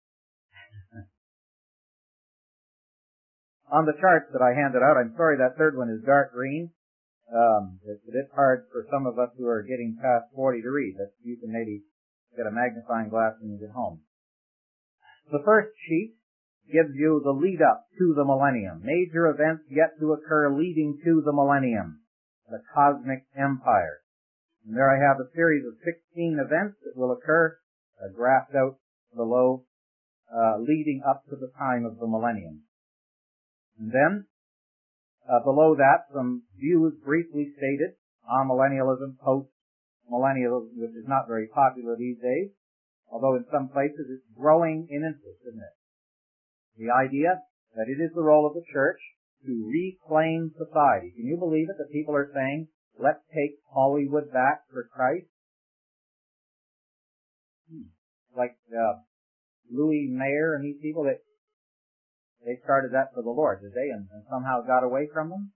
On the charts that I handed out, I'm sorry that third one is dark green. It's a bit hard for some of us who are getting past 40 to read. But you can maybe get a magnifying glass when you get home. The first sheet gives you the lead up to the millennium. Major events yet to occur leading to the millennium. The cosmic empire. And there I have a series of 16 events that will occur, graphed out below, leading up to the time of the millennium. And then, below that, some views briefly stated on millennialism, post-millennialism, which is not very popular these days, although in some places it's growing in interest, isn't it? The idea that it is the role of the church to reclaim society. Can you believe it that people are saying, let's take Hollywood back for Christ? Like Louis Mayer and these people, that They started that for the Lord, did they? And somehow got away from them?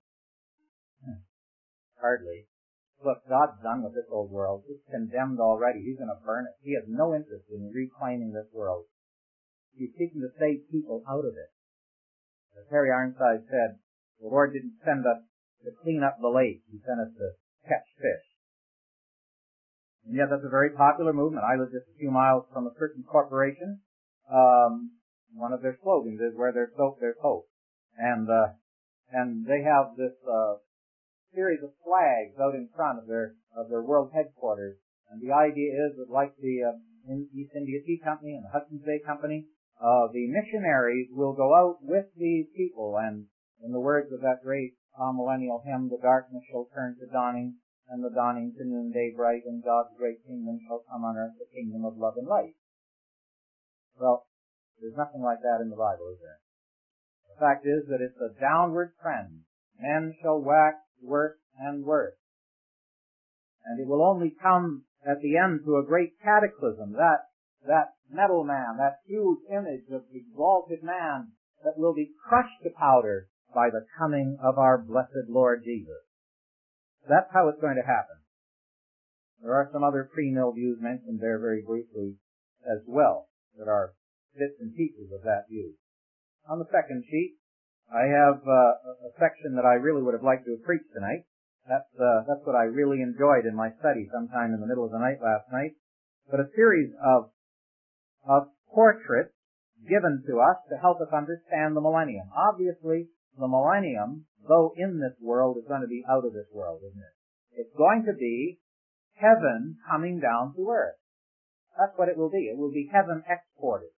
Hardly. Look, God's done with this old world. It's condemned already. He's going to burn it. He has no interest in reclaiming this world. He's seeking to save people out of it. As Harry Ironside said, the Lord didn't send us to clean up the lake. He sent us to catch fish. And yet that's a very popular movement. I live just a few miles from a certain corporation. One of their slogans is, where there's soap, there's hope. And they have this series of flags out in front of their world headquarters. And the idea is that, like the East India Tea Company and the Hudson's Bay Company, the missionaries will go out with these people, and in the words of that great millennial hymn, the darkness shall turn to dawning, and the dawning to noonday bright, and God's great kingdom shall come on earth, the kingdom of love and light. Well, there's nothing like that in the Bible, is there? The fact is that it's a downward trend. Men shall wax worse and worse. And it will only come at the end to a great cataclysm, that metal man, that huge image of the exalted man that will be crushed to powder by the coming of our blessed Lord Jesus. That's how it's going to happen. There are some other pre-mill views mentioned there very briefly as well that are bits and pieces of that view. On the second sheet, I have a section that I really would have liked to have preached tonight. That's what I really enjoyed in my study sometime in the middle of the night last night. But a series of portraits given to us to help us understand the millennium. Obviously, the millennium, though in this world, is going to be out of this world, isn't it? It's going to be heaven coming down to earth. That's what it will be. It will be heaven exported.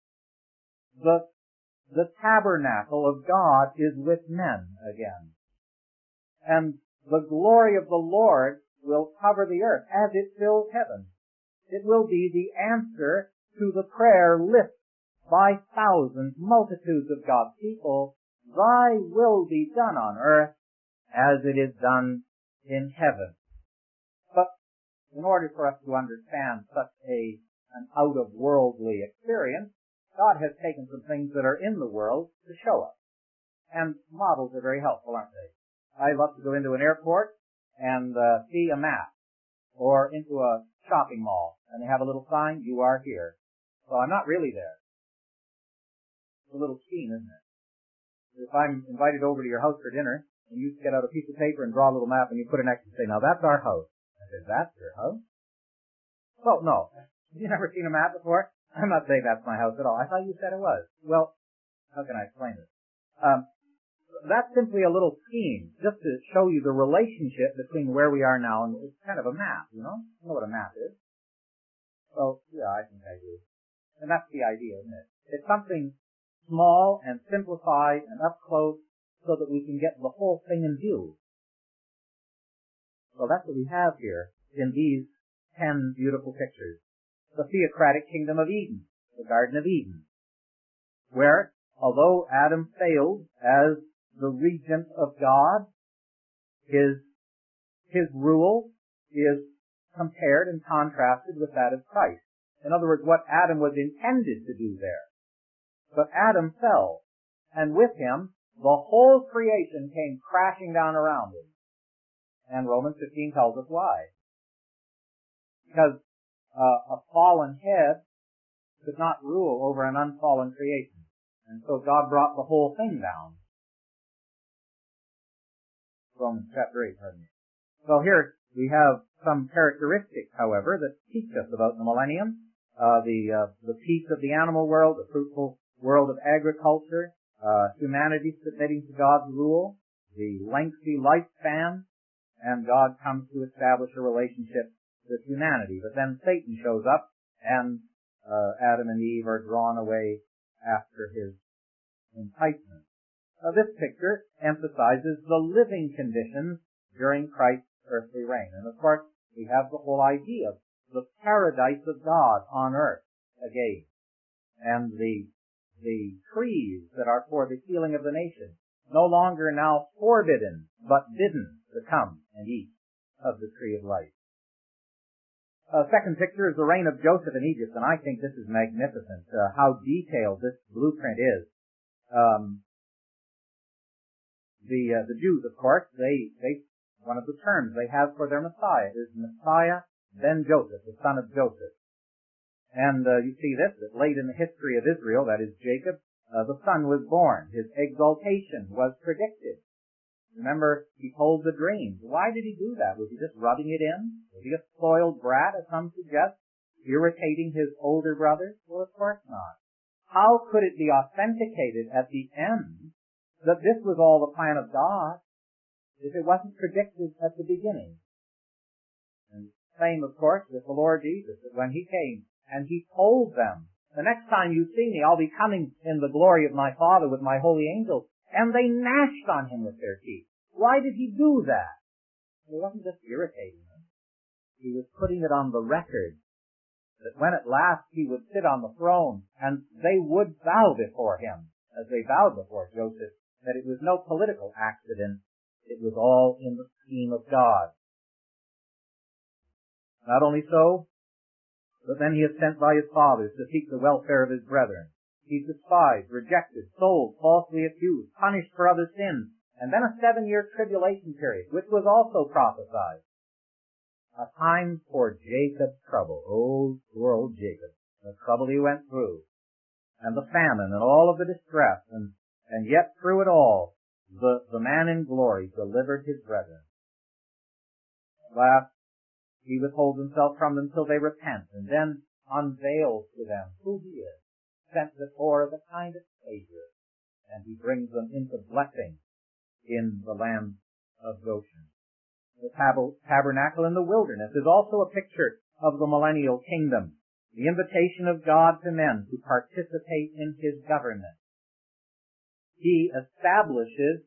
The tabernacle of God is with men again. And the glory of the Lord will cover the earth as it fills heaven. It will be the answer to the prayer lift by thousands, multitudes of God's people, thy will be done on earth as it is done in heaven. But in order for us to understand such an out-of-worldly experience, God has taken some things that are in the world to show us. And models are very helpful, aren't they? I love to go into an airport and see a map, or into a shopping mall, and they have a little sign, you are here. Well, I'm not really there. It's a little scheme, isn't it? If I'm invited over to your house for dinner, and you get out a piece of paper and draw a little map, and you put it next and say, now that's our house. I said, that's your house? Well, no. Have you never seen a map before? I'm not saying that's my house at all. I thought you said it was. Well, how can I explain this? That's simply a little scheme, just to show you the relationship between where we are now, and it's kind of a map, you know? You know what a map is? Well, yeah, I think I do. And that's the idea, isn't it? It's something small and simplified and up close so that we can get the whole thing in view. Well, that's what we have here in these 10 beautiful pictures. The theocratic kingdom of Eden, the Garden of Eden, where, although Adam failed as the regent of God, his rule is compared and contrasted with that of Christ. In other words, what Adam was intended to do there. But Adam fell, and with him, the whole creation came crashing down around him. And Romans 15 tells us why. Because a fallen head could not rule over an unfallen creation. And so God brought the whole thing down. Romans chapter 8, pardon me. So here we have some characteristics, however, that teach us about the millennium. The peace of the animal world, the fruitful world of agriculture, humanity submitting to God's rule, the lengthy lifespan, and God comes to establish a relationship with humanity. But then Satan shows up, and Adam and Eve are drawn away after his enticement. This picture emphasizes the living conditions during Christ's earthly reign. And of course, we have the whole idea of the paradise of God on earth again. And the trees that are for the healing of the nation, no longer now forbidden, but bidden to come and eat of the tree of life. Second picture is the reign of Joseph in Egypt, and I think this is magnificent, how detailed this blueprint is. The Jews, of course, one of the terms they have for their Messiah is Messiah ben Joseph, the son of Joseph. And you see this, that late in the history of Israel, that is Jacob, the son was born. His exaltation was predicted. Remember, he told the dream. Why did he do that? Was he just rubbing it in? Was he a spoiled brat, as some suggest, irritating his older brothers? Well, of course not. How could it be authenticated at the end that this was all the plan of God if it wasn't predicted at the beginning? And same, of course, with the Lord Jesus, that when he came and he told them, the next time you see me, I'll be coming in the glory of my Father with my holy angels. And they gnashed on him with their teeth. Why did he do that? He wasn't just irritating them. He was putting it on the record that when at last he would sit on the throne and they would bow before him, as they bowed before Joseph, that it was no political accident. It was all in the scheme of God. Not only so, but then he is sent by his fathers to seek the welfare of his brethren. He's despised, rejected, sold, falsely accused, punished for other sins, and then a 7-year tribulation period, which was also prophesied. A time for Jacob's trouble. Oh, poor old Jacob. The trouble he went through. And the famine and all of the distress. And yet through it all, the man in glory delivered his brethren. At last, he withholds himself from them till they repent, and then unveils to them who he is, sent before as a kind of Savior, and he brings them into blessing in the land of Goshen. The tabernacle in the wilderness is also a picture of the millennial kingdom, the invitation of God to men to participate in his government. He establishes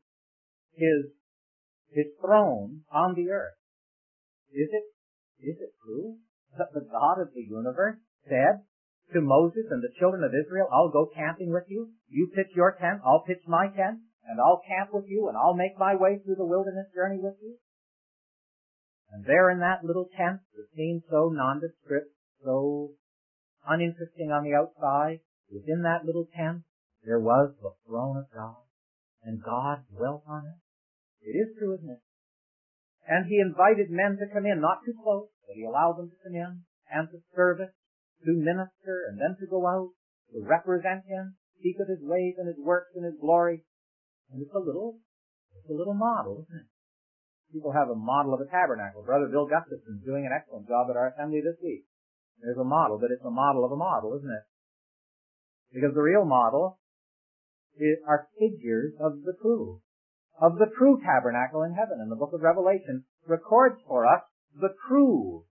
his throne on the earth. Is it true that the God of the universe said to Moses and the children of Israel, I'll go camping with you, you pitch your tent, I'll pitch my tent, and I'll camp with you, and I'll make my way through the wilderness journey with you? And there in that little tent that seemed so nondescript, so uninteresting on the outside, within that little tent, there was the throne of God, and God dwelt on it. It is true, isn't it? And he invited men to come in, not too close, but he allowed them to come in and to service, to minister, and then to go out, to represent him, speak of his ways and his works and his glory. And it's a little model, isn't it? People have a model of a tabernacle. Brother Bill Gustafson's doing an excellent job at our assembly this week. There's a model, but it's a model of a model, isn't it? Because the real model are figures of the true tabernacle in heaven. And the book of Revelation records for us the true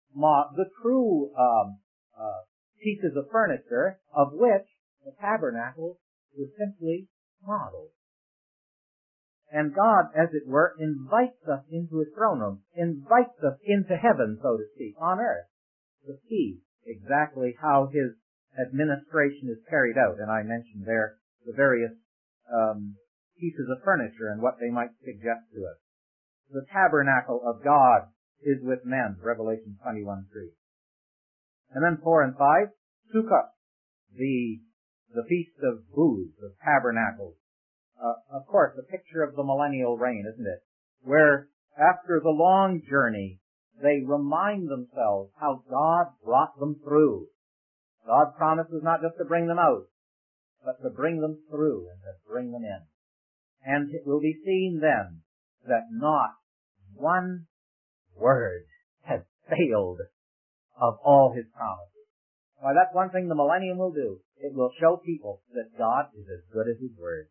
pieces of furniture of which the tabernacle was simply modeled. And God, as it were, invites us into his throne room, invites us into heaven, so to speak, on earth, to see exactly how his administration is carried out. And I mentioned there the various pieces of furniture and what they might suggest to us. The tabernacle of God is with men, Revelation 21:3. And then 4 and 5, Sukkot, the feast of booths, of tabernacles. Of course, a picture of the millennial reign, isn't it? Where after the long journey, they remind themselves how God brought them through. God promises not just to bring them out, but to bring them through and to bring them in. And it will be seen then that not one word has failed of all his promises. Why, that's one thing the millennium will do. It will show people that God is as good as his word.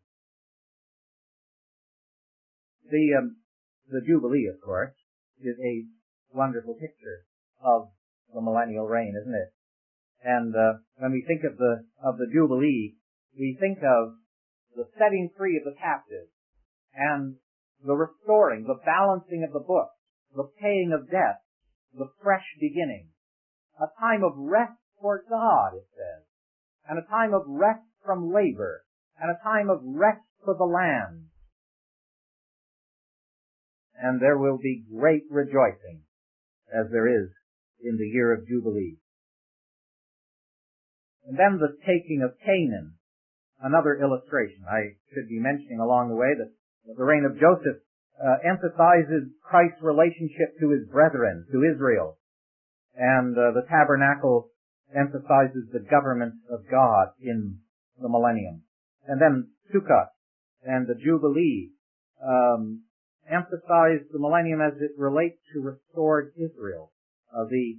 The Jubilee, of course, is a wonderful picture of the millennial reign, isn't it? And when we think of the Jubilee, we think of the setting free of the captive and the restoring, the balancing of the books, the paying of debt, the fresh beginning. A time of rest for God, it says, and a time of rest from labor, and a time of rest for the land. And there will be great rejoicing, as there is in the year of Jubilee. And then the taking of Canaan, another illustration. I should be mentioning along the way that The reign of Joseph emphasizes Christ's relationship to his brethren, to Israel. And the tabernacle emphasizes the government of God in the millennium. And then Sukkot and the Jubilee emphasize the millennium as it relates to restored Israel, the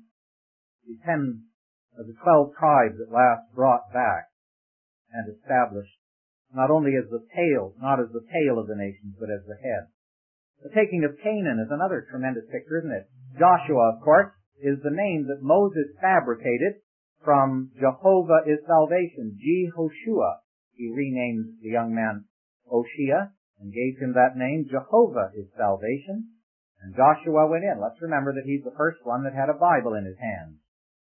12 tribes at last brought back and established, not only as the tail, not as the tail of the nations, but as the head. The taking of Canaan is another tremendous picture, isn't it? Joshua, of course, is the name that Moses fabricated from Jehovah is salvation, Jehoshua. He renamed the young man Oshea and gave him that name, Jehovah is salvation. And Joshua went in. Let's remember that he's the first one that had a Bible in his hands.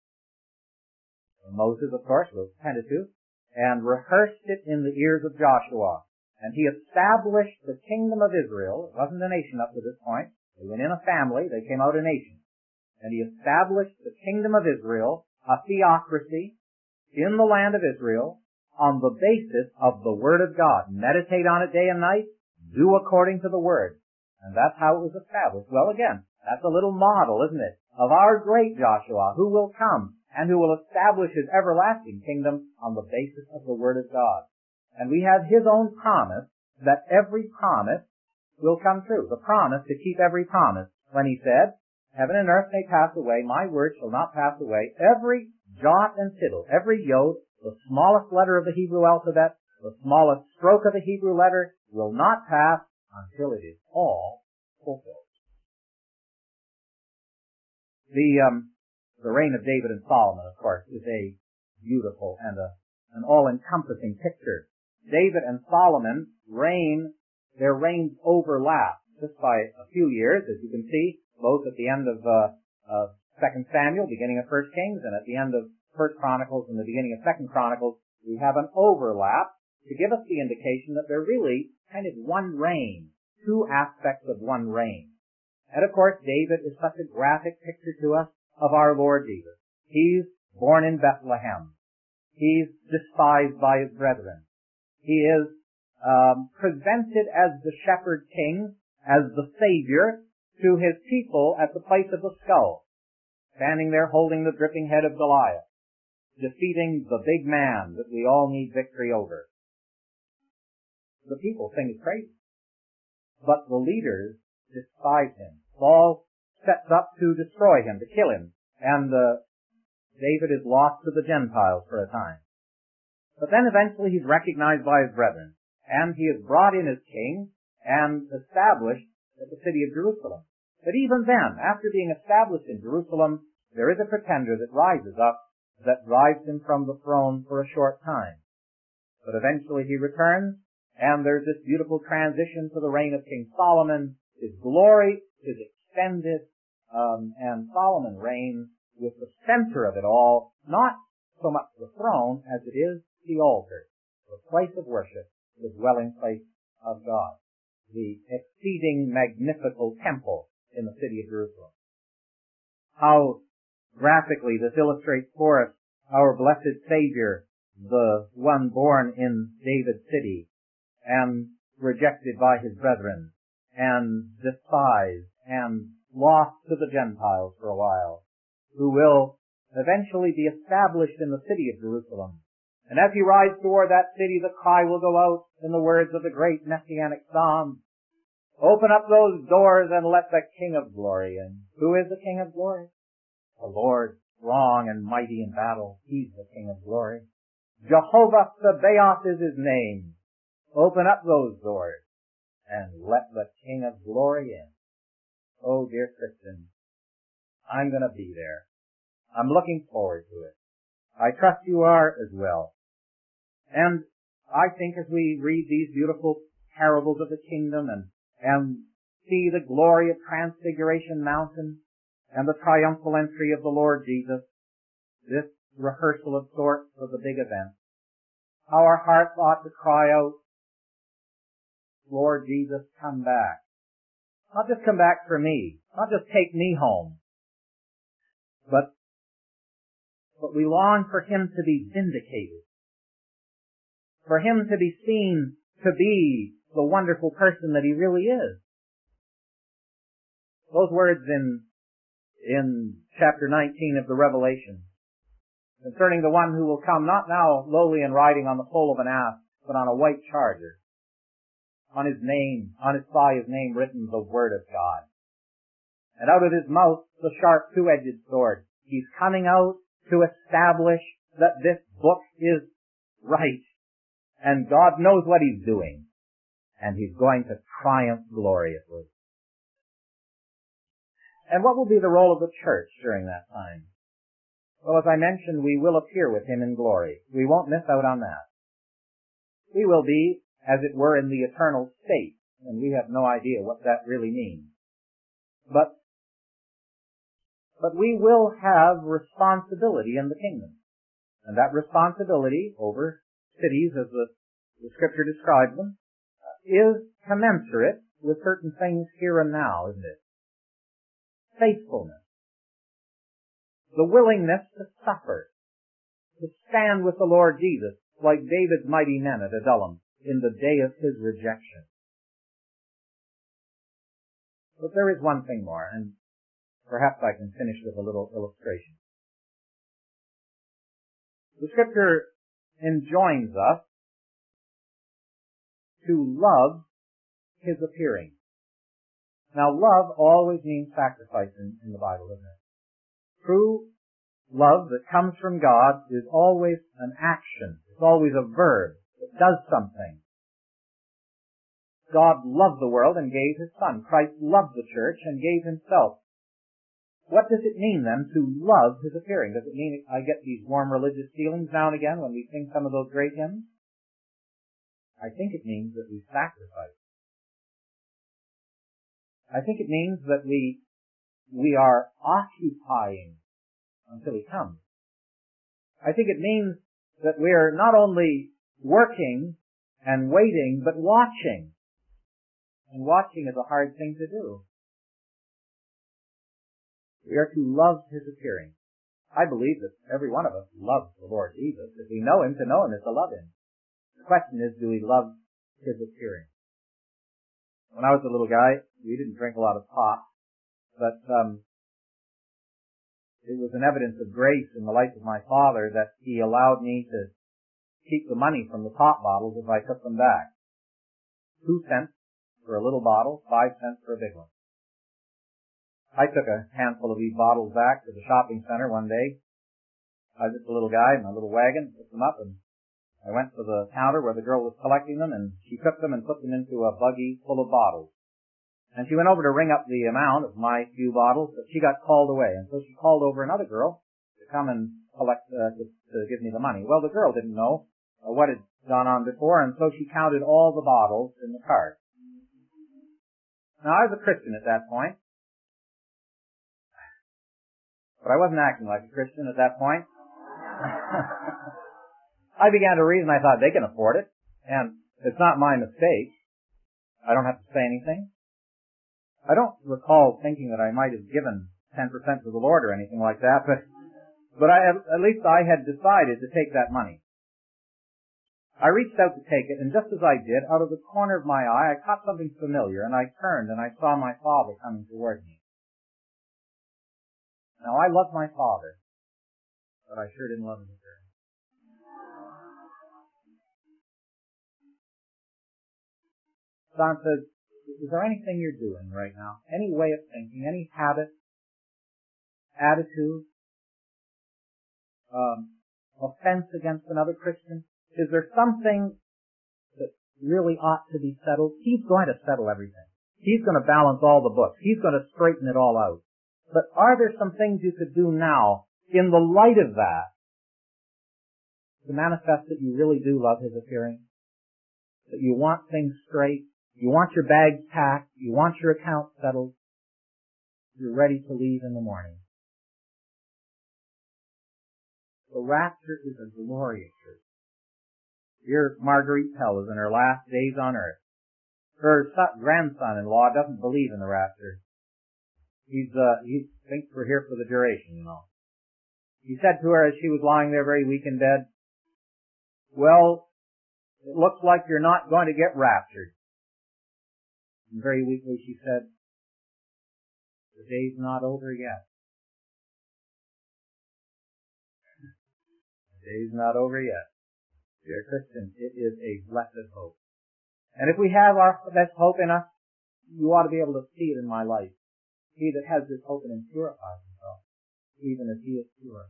Moses, of course, wrote Pentateuch and rehearsed it in the ears of Joshua. And he established the kingdom of Israel. It wasn't a nation up to this point. They went in a family. They came out a nation. And he established the kingdom of Israel, a theocracy, in the land of Israel, on the basis of the Word of God. Meditate on it day and night. Do according to the Word. And that's how it was established. Well, again, that's a little model, isn't it, of our great Joshua, who will come and who will establish his everlasting kingdom on the basis of the Word of God. And we have his own promise that every promise will come true. The promise to keep every promise. When he said, heaven and earth may pass away, my word shall not pass away. Every jot and tittle, every yod, the smallest letter of the Hebrew alphabet, the smallest stroke of the Hebrew letter will not pass until it is all fulfilled. The reign of David and Solomon, of course, is a beautiful and an all-encompassing picture. David and Solomon their reigns overlap just by a few years, as you can see, both at the end of 2 Samuel, beginning of 1 Kings, and at the end of 1 Chronicles and the beginning of 2 Chronicles, we have an overlap to give us the indication that they're really kind of one reign, two aspects of one reign. And of course, David is such a graphic picture to us of our Lord Jesus. He's born in Bethlehem. He's despised by his brethren. He is presented as the shepherd king, as the Savior, to his people at the place of the skull, standing there holding the dripping head of Goliath, defeating the big man that we all need victory over. The people think he's crazy, but the leaders despise him. Saul sets up to destroy him, to kill him, and David is lost to the Gentiles for a time. But then eventually he's recognized by his brethren, and he is brought in as king and established at the city of Jerusalem. But even then, after being established in Jerusalem, there is a pretender that rises up that drives him from the throne for a short time. But eventually he returns, and there's this beautiful transition to the reign of King Solomon. His glory is extended, and Solomon reigns with the center of it all, not so much the throne as it is the altar, the place of worship, the dwelling place of God, the exceeding magnifical temple in the city of Jerusalem. How graphically this illustrates for us our blessed Savior, the one born in David's city and rejected by his brethren and despised and lost to the Gentiles for a while, who will eventually be established in the city of Jerusalem. And as he rides toward that city, the cry will go out in the words of the great Messianic Psalm, open up those doors and let the King of Glory in. Who is the King of Glory? The Lord, strong and mighty in battle. He's the King of Glory. Jehovah Sabaoth is his name. Open up those doors and let the King of Glory in. Oh, dear Christian, I'm going to be there. I'm looking forward to it. I trust you are as well. And I think as we read these beautiful parables of the kingdom and see the glory of Transfiguration Mountain and the triumphal entry of the Lord Jesus, this rehearsal of sorts of the big event, how our hearts ought to cry out, Lord Jesus, come back. Not just come back for me, not just take me home, but we long for him to be vindicated, for him to be seen to be the wonderful person that he really is. Those words in chapter 19 of the Revelation, concerning the one who will come, not now lowly and riding on the foal of an ass, but on a white charger. On his thigh his name written, the Word of God. And out of his mouth the sharp two-edged sword. He's coming out to establish that this book is right. And God knows what he's doing. And he's going to triumph gloriously. And what will be the role of the church during that time? Well, as I mentioned, we will appear with him in glory. We won't miss out on that. We will be, as it were, in the eternal state, and we have no idea what that really means. But we will have responsibility in the kingdom. And that responsibility over cities, as the Scripture describes them, is commensurate with certain things here and now, isn't it? Faithfulness. The willingness to suffer. To stand with the Lord Jesus, like David's mighty men at Adullam, in the day of his rejection. But there is one thing more, and perhaps I can finish with a little illustration. The Scripture enjoins us to love his appearing. Now, love always means sacrifice in the Bible, isn't it? True love that comes from God is always an action. It's always a verb. It does something. God loved the world and gave his Son. Christ loved the church and gave himself. What does it mean then to love his appearing? Does it mean I get these warm religious feelings now and again when we sing some of those great hymns? I think it means that we sacrifice. I think it means that we are occupying until he comes. I think it means that we're not only working and waiting, but watching. And watching is a hard thing to do. We are to love his appearing. I believe that every one of us loves the Lord Jesus. If we know him, to know him is to love him. The question is, do we love his appearing? When I was a little guy, we didn't drink a lot of pop, but it was an evidence of grace in the life of my father that he allowed me to keep the money from the pop bottles if I took them back. 2 cents for a little bottle, 5 cents for a big one. I took a handful of these bottles back to the shopping center one day. I was just a little guy in my little wagon, picked them up, and I went to the counter where the girl was collecting them, and she took them and put them into a buggy full of bottles. And she went over to ring up the amount of my few bottles, but she got called away. And so she called over another girl to come and collect, to give me the money. Well, the girl didn't know what had gone on before, and so she counted all the bottles in the cart. Now, I was a Christian at that point, but I wasn't acting like a Christian at that point. I began to reason. I thought, they can afford it, and it's not my mistake. I don't have to say anything. I don't recall thinking that I might have given 10% to the Lord or anything like that, but at least I had decided to take that money. I reached out to take it, and just as I did, out of the corner of my eye, I caught something familiar, and I turned, and I saw my father coming toward me. Now, I love my father, but I sure didn't love him very much. Don says, is there anything you're doing right now? Any way of thinking, any habit, attitude, offense against another Christian? Is there something that really ought to be settled? He's going to settle everything. He's going to balance all the books. He's going to straighten it all out. But are there some things you could do now in the light of that to manifest that you really do love his appearing? That you want things straight? You want your bags packed? You want your account settled? You're ready to leave in the morning. The rapture is a glorious truth. Dear Marguerite Pell is in her last days on earth. Her grandson-in-law doesn't believe in the rapture. He thinks we're here for the duration, you know. He said to her as she was lying there very weak in bed, well, it looks like you're not going to get raptured. And very weakly she said, "The day's not over yet. The day's not over yet." Dear Christians, it is a blessed hope. And if we have this hope in us, you ought to be able to see it in my life. He that has this hope in him purifies himself, even as he is pure.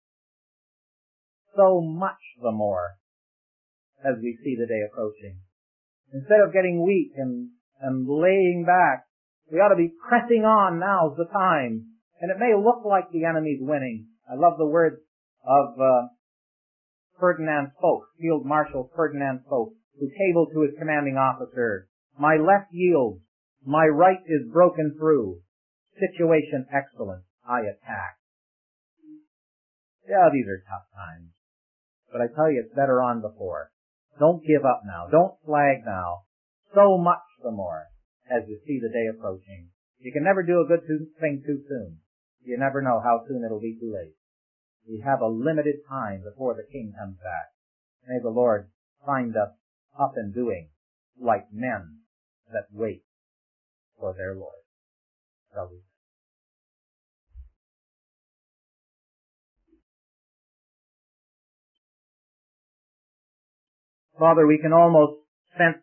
So much the more as we see the day approaching. Instead of getting weak and laying back, we ought to be pressing on. Now's the time. And it may look like the enemy's winning. I love the words of Ferdinand Foch, Field Marshal Ferdinand Foch, who cabled to his commanding officer, "My left yields, my right is broken through. Situation excellent, I attack." Yeah, these are tough times. But I tell you, it's better on before. Don't give up now. Don't flag now. So much the more as you see the day approaching. You can never do a good thing too soon. You never know how soon it'll be too late. We have a limited time before the King comes back. May the Lord find us up and doing like men that wait for their Lord. Shall we? Father, we can almost sense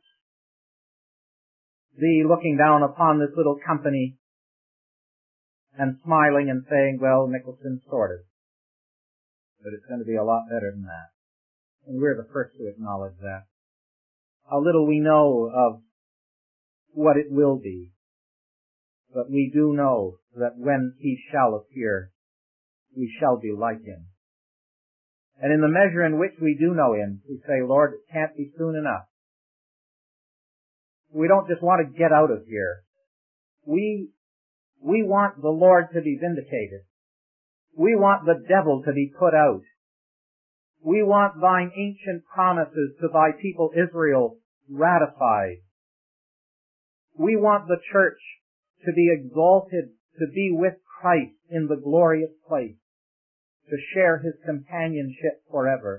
Thee looking down upon this little company and smiling and saying, "Well, Nicholson sorted. But it's going to be a lot better than that." And we're the first to acknowledge that. How little we know of what it will be. But we do know that when He shall appear, we shall be like Him. And in the measure in which we do know Him, we say, "Lord, it can't be soon enough." We don't just want to get out of here. We want the Lord to be vindicated. We want the devil to be put out. We want Thine ancient promises to Thy people Israel ratified. We want the church to be exalted, to be with Christ in the glorious place, to share His companionship forever.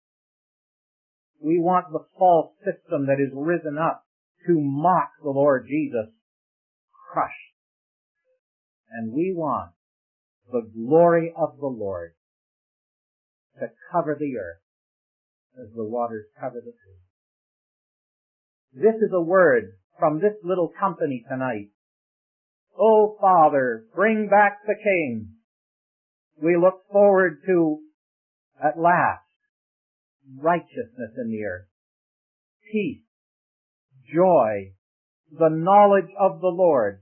We want the false system that is risen up to mock the Lord Jesus crushed. And we want the glory of the Lord to cover the earth as the waters cover the sea. This is a word from this little company tonight. Oh, Father, bring back the King. We look forward to, at last, righteousness in the earth, peace, joy, the knowledge of the Lord.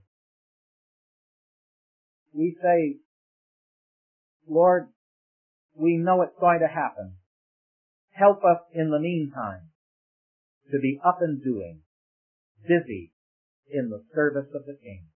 We say, "Lord, we know it's going to happen. Help us in the meantime to be up and doing, busy in the service of the King."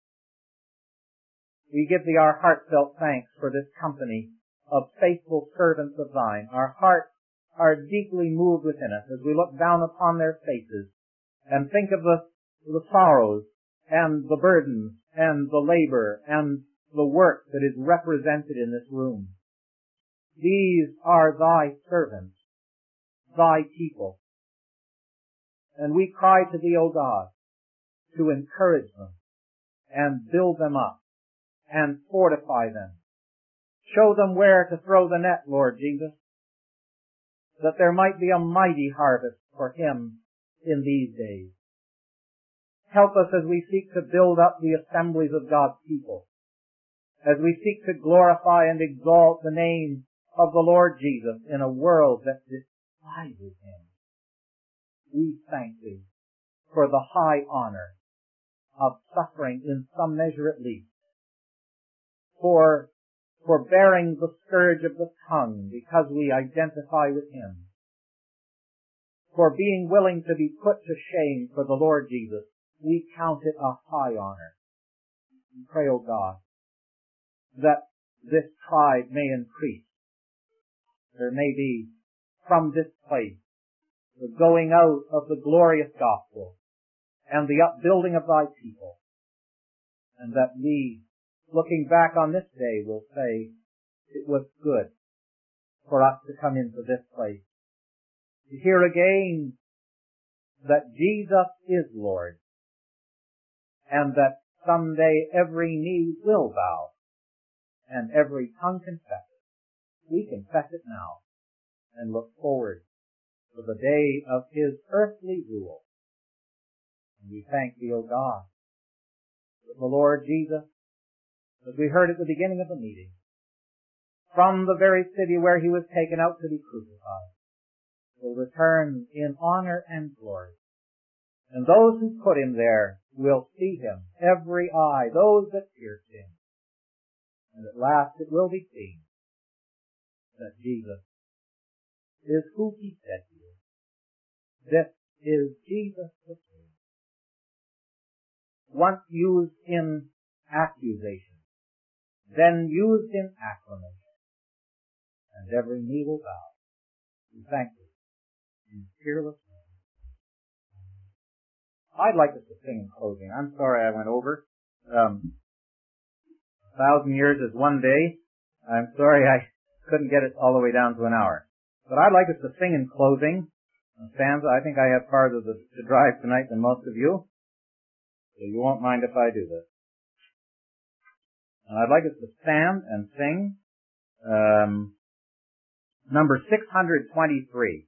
We give Thee our heartfelt thanks for this company of faithful servants of Thine. Our hearts are deeply moved within us as we look down upon their faces and think of the sorrows and the burdens and the labor and the work that is represented in this room. These are Thy servants, Thy people. And we cry to Thee, O God, to encourage them and build them up and fortify them. Show them where to throw the net, Lord Jesus, that there might be a mighty harvest for Him in these days. Help us as we seek to build up the assemblies of God's people, as we seek to glorify and exalt the name of the Lord Jesus in a world that despises Him. We thank Thee for the high honor of suffering in some measure at least, for bearing the scourge of the tongue because we identify with Him, for being willing to be put to shame for the Lord Jesus. We count it a high honor. And pray, O God, that this tribe may increase. There may be from this place the going out of the glorious gospel and the upbuilding of Thy people, and that we, looking back on this day, will say, it was good for us to come into this place, to hear again that Jesus is Lord, and that someday every knee will bow and every tongue confess it. We confess it now and look forward to the day of His earthly rule. And we thank Thee, O God, that the Lord Jesus, as we heard at the beginning of the meeting, from the very city where He was taken out to be crucified, will return in honor and glory. And those who put Him there will see Him, every eye, those that pierced Him. And at last it will be seen that Jesus is who He said He is. This is Jesus the King. Once used in accusation, then used in acclamation, and every knee will bow. We thank Thee in fearless name. I'd like us to sing in closing. I'm sorry I went over. 1,000 years is one day. I'm sorry I couldn't get it all the way down to an hour. But I'd like us to sing in closing a stanza. I think I have farther to drive tonight than most of you, so you won't mind if I do this. And I'd like us to stand and sing number 623.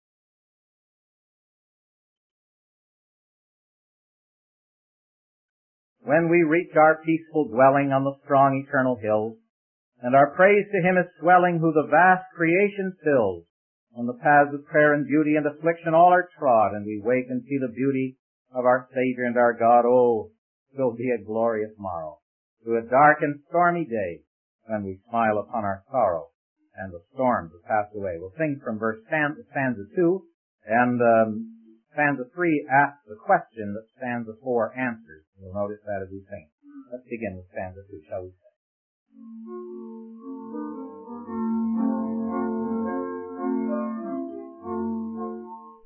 When we reach our peaceful dwelling on the strong eternal hills, and our praise to Him is swelling who the vast creation fills, on the paths of prayer and beauty and affliction all are trod, and we wake and see the beauty of our Savior and our God. Oh, will be a glorious morrow, through a dark and stormy day, when we smile upon our sorrow, and the storms have passed away. We'll sing from stanza 2, and stanza 3 asks the question that stanza 4 answers. You'll notice that as we sing. Let's begin with stanza 2, shall we say?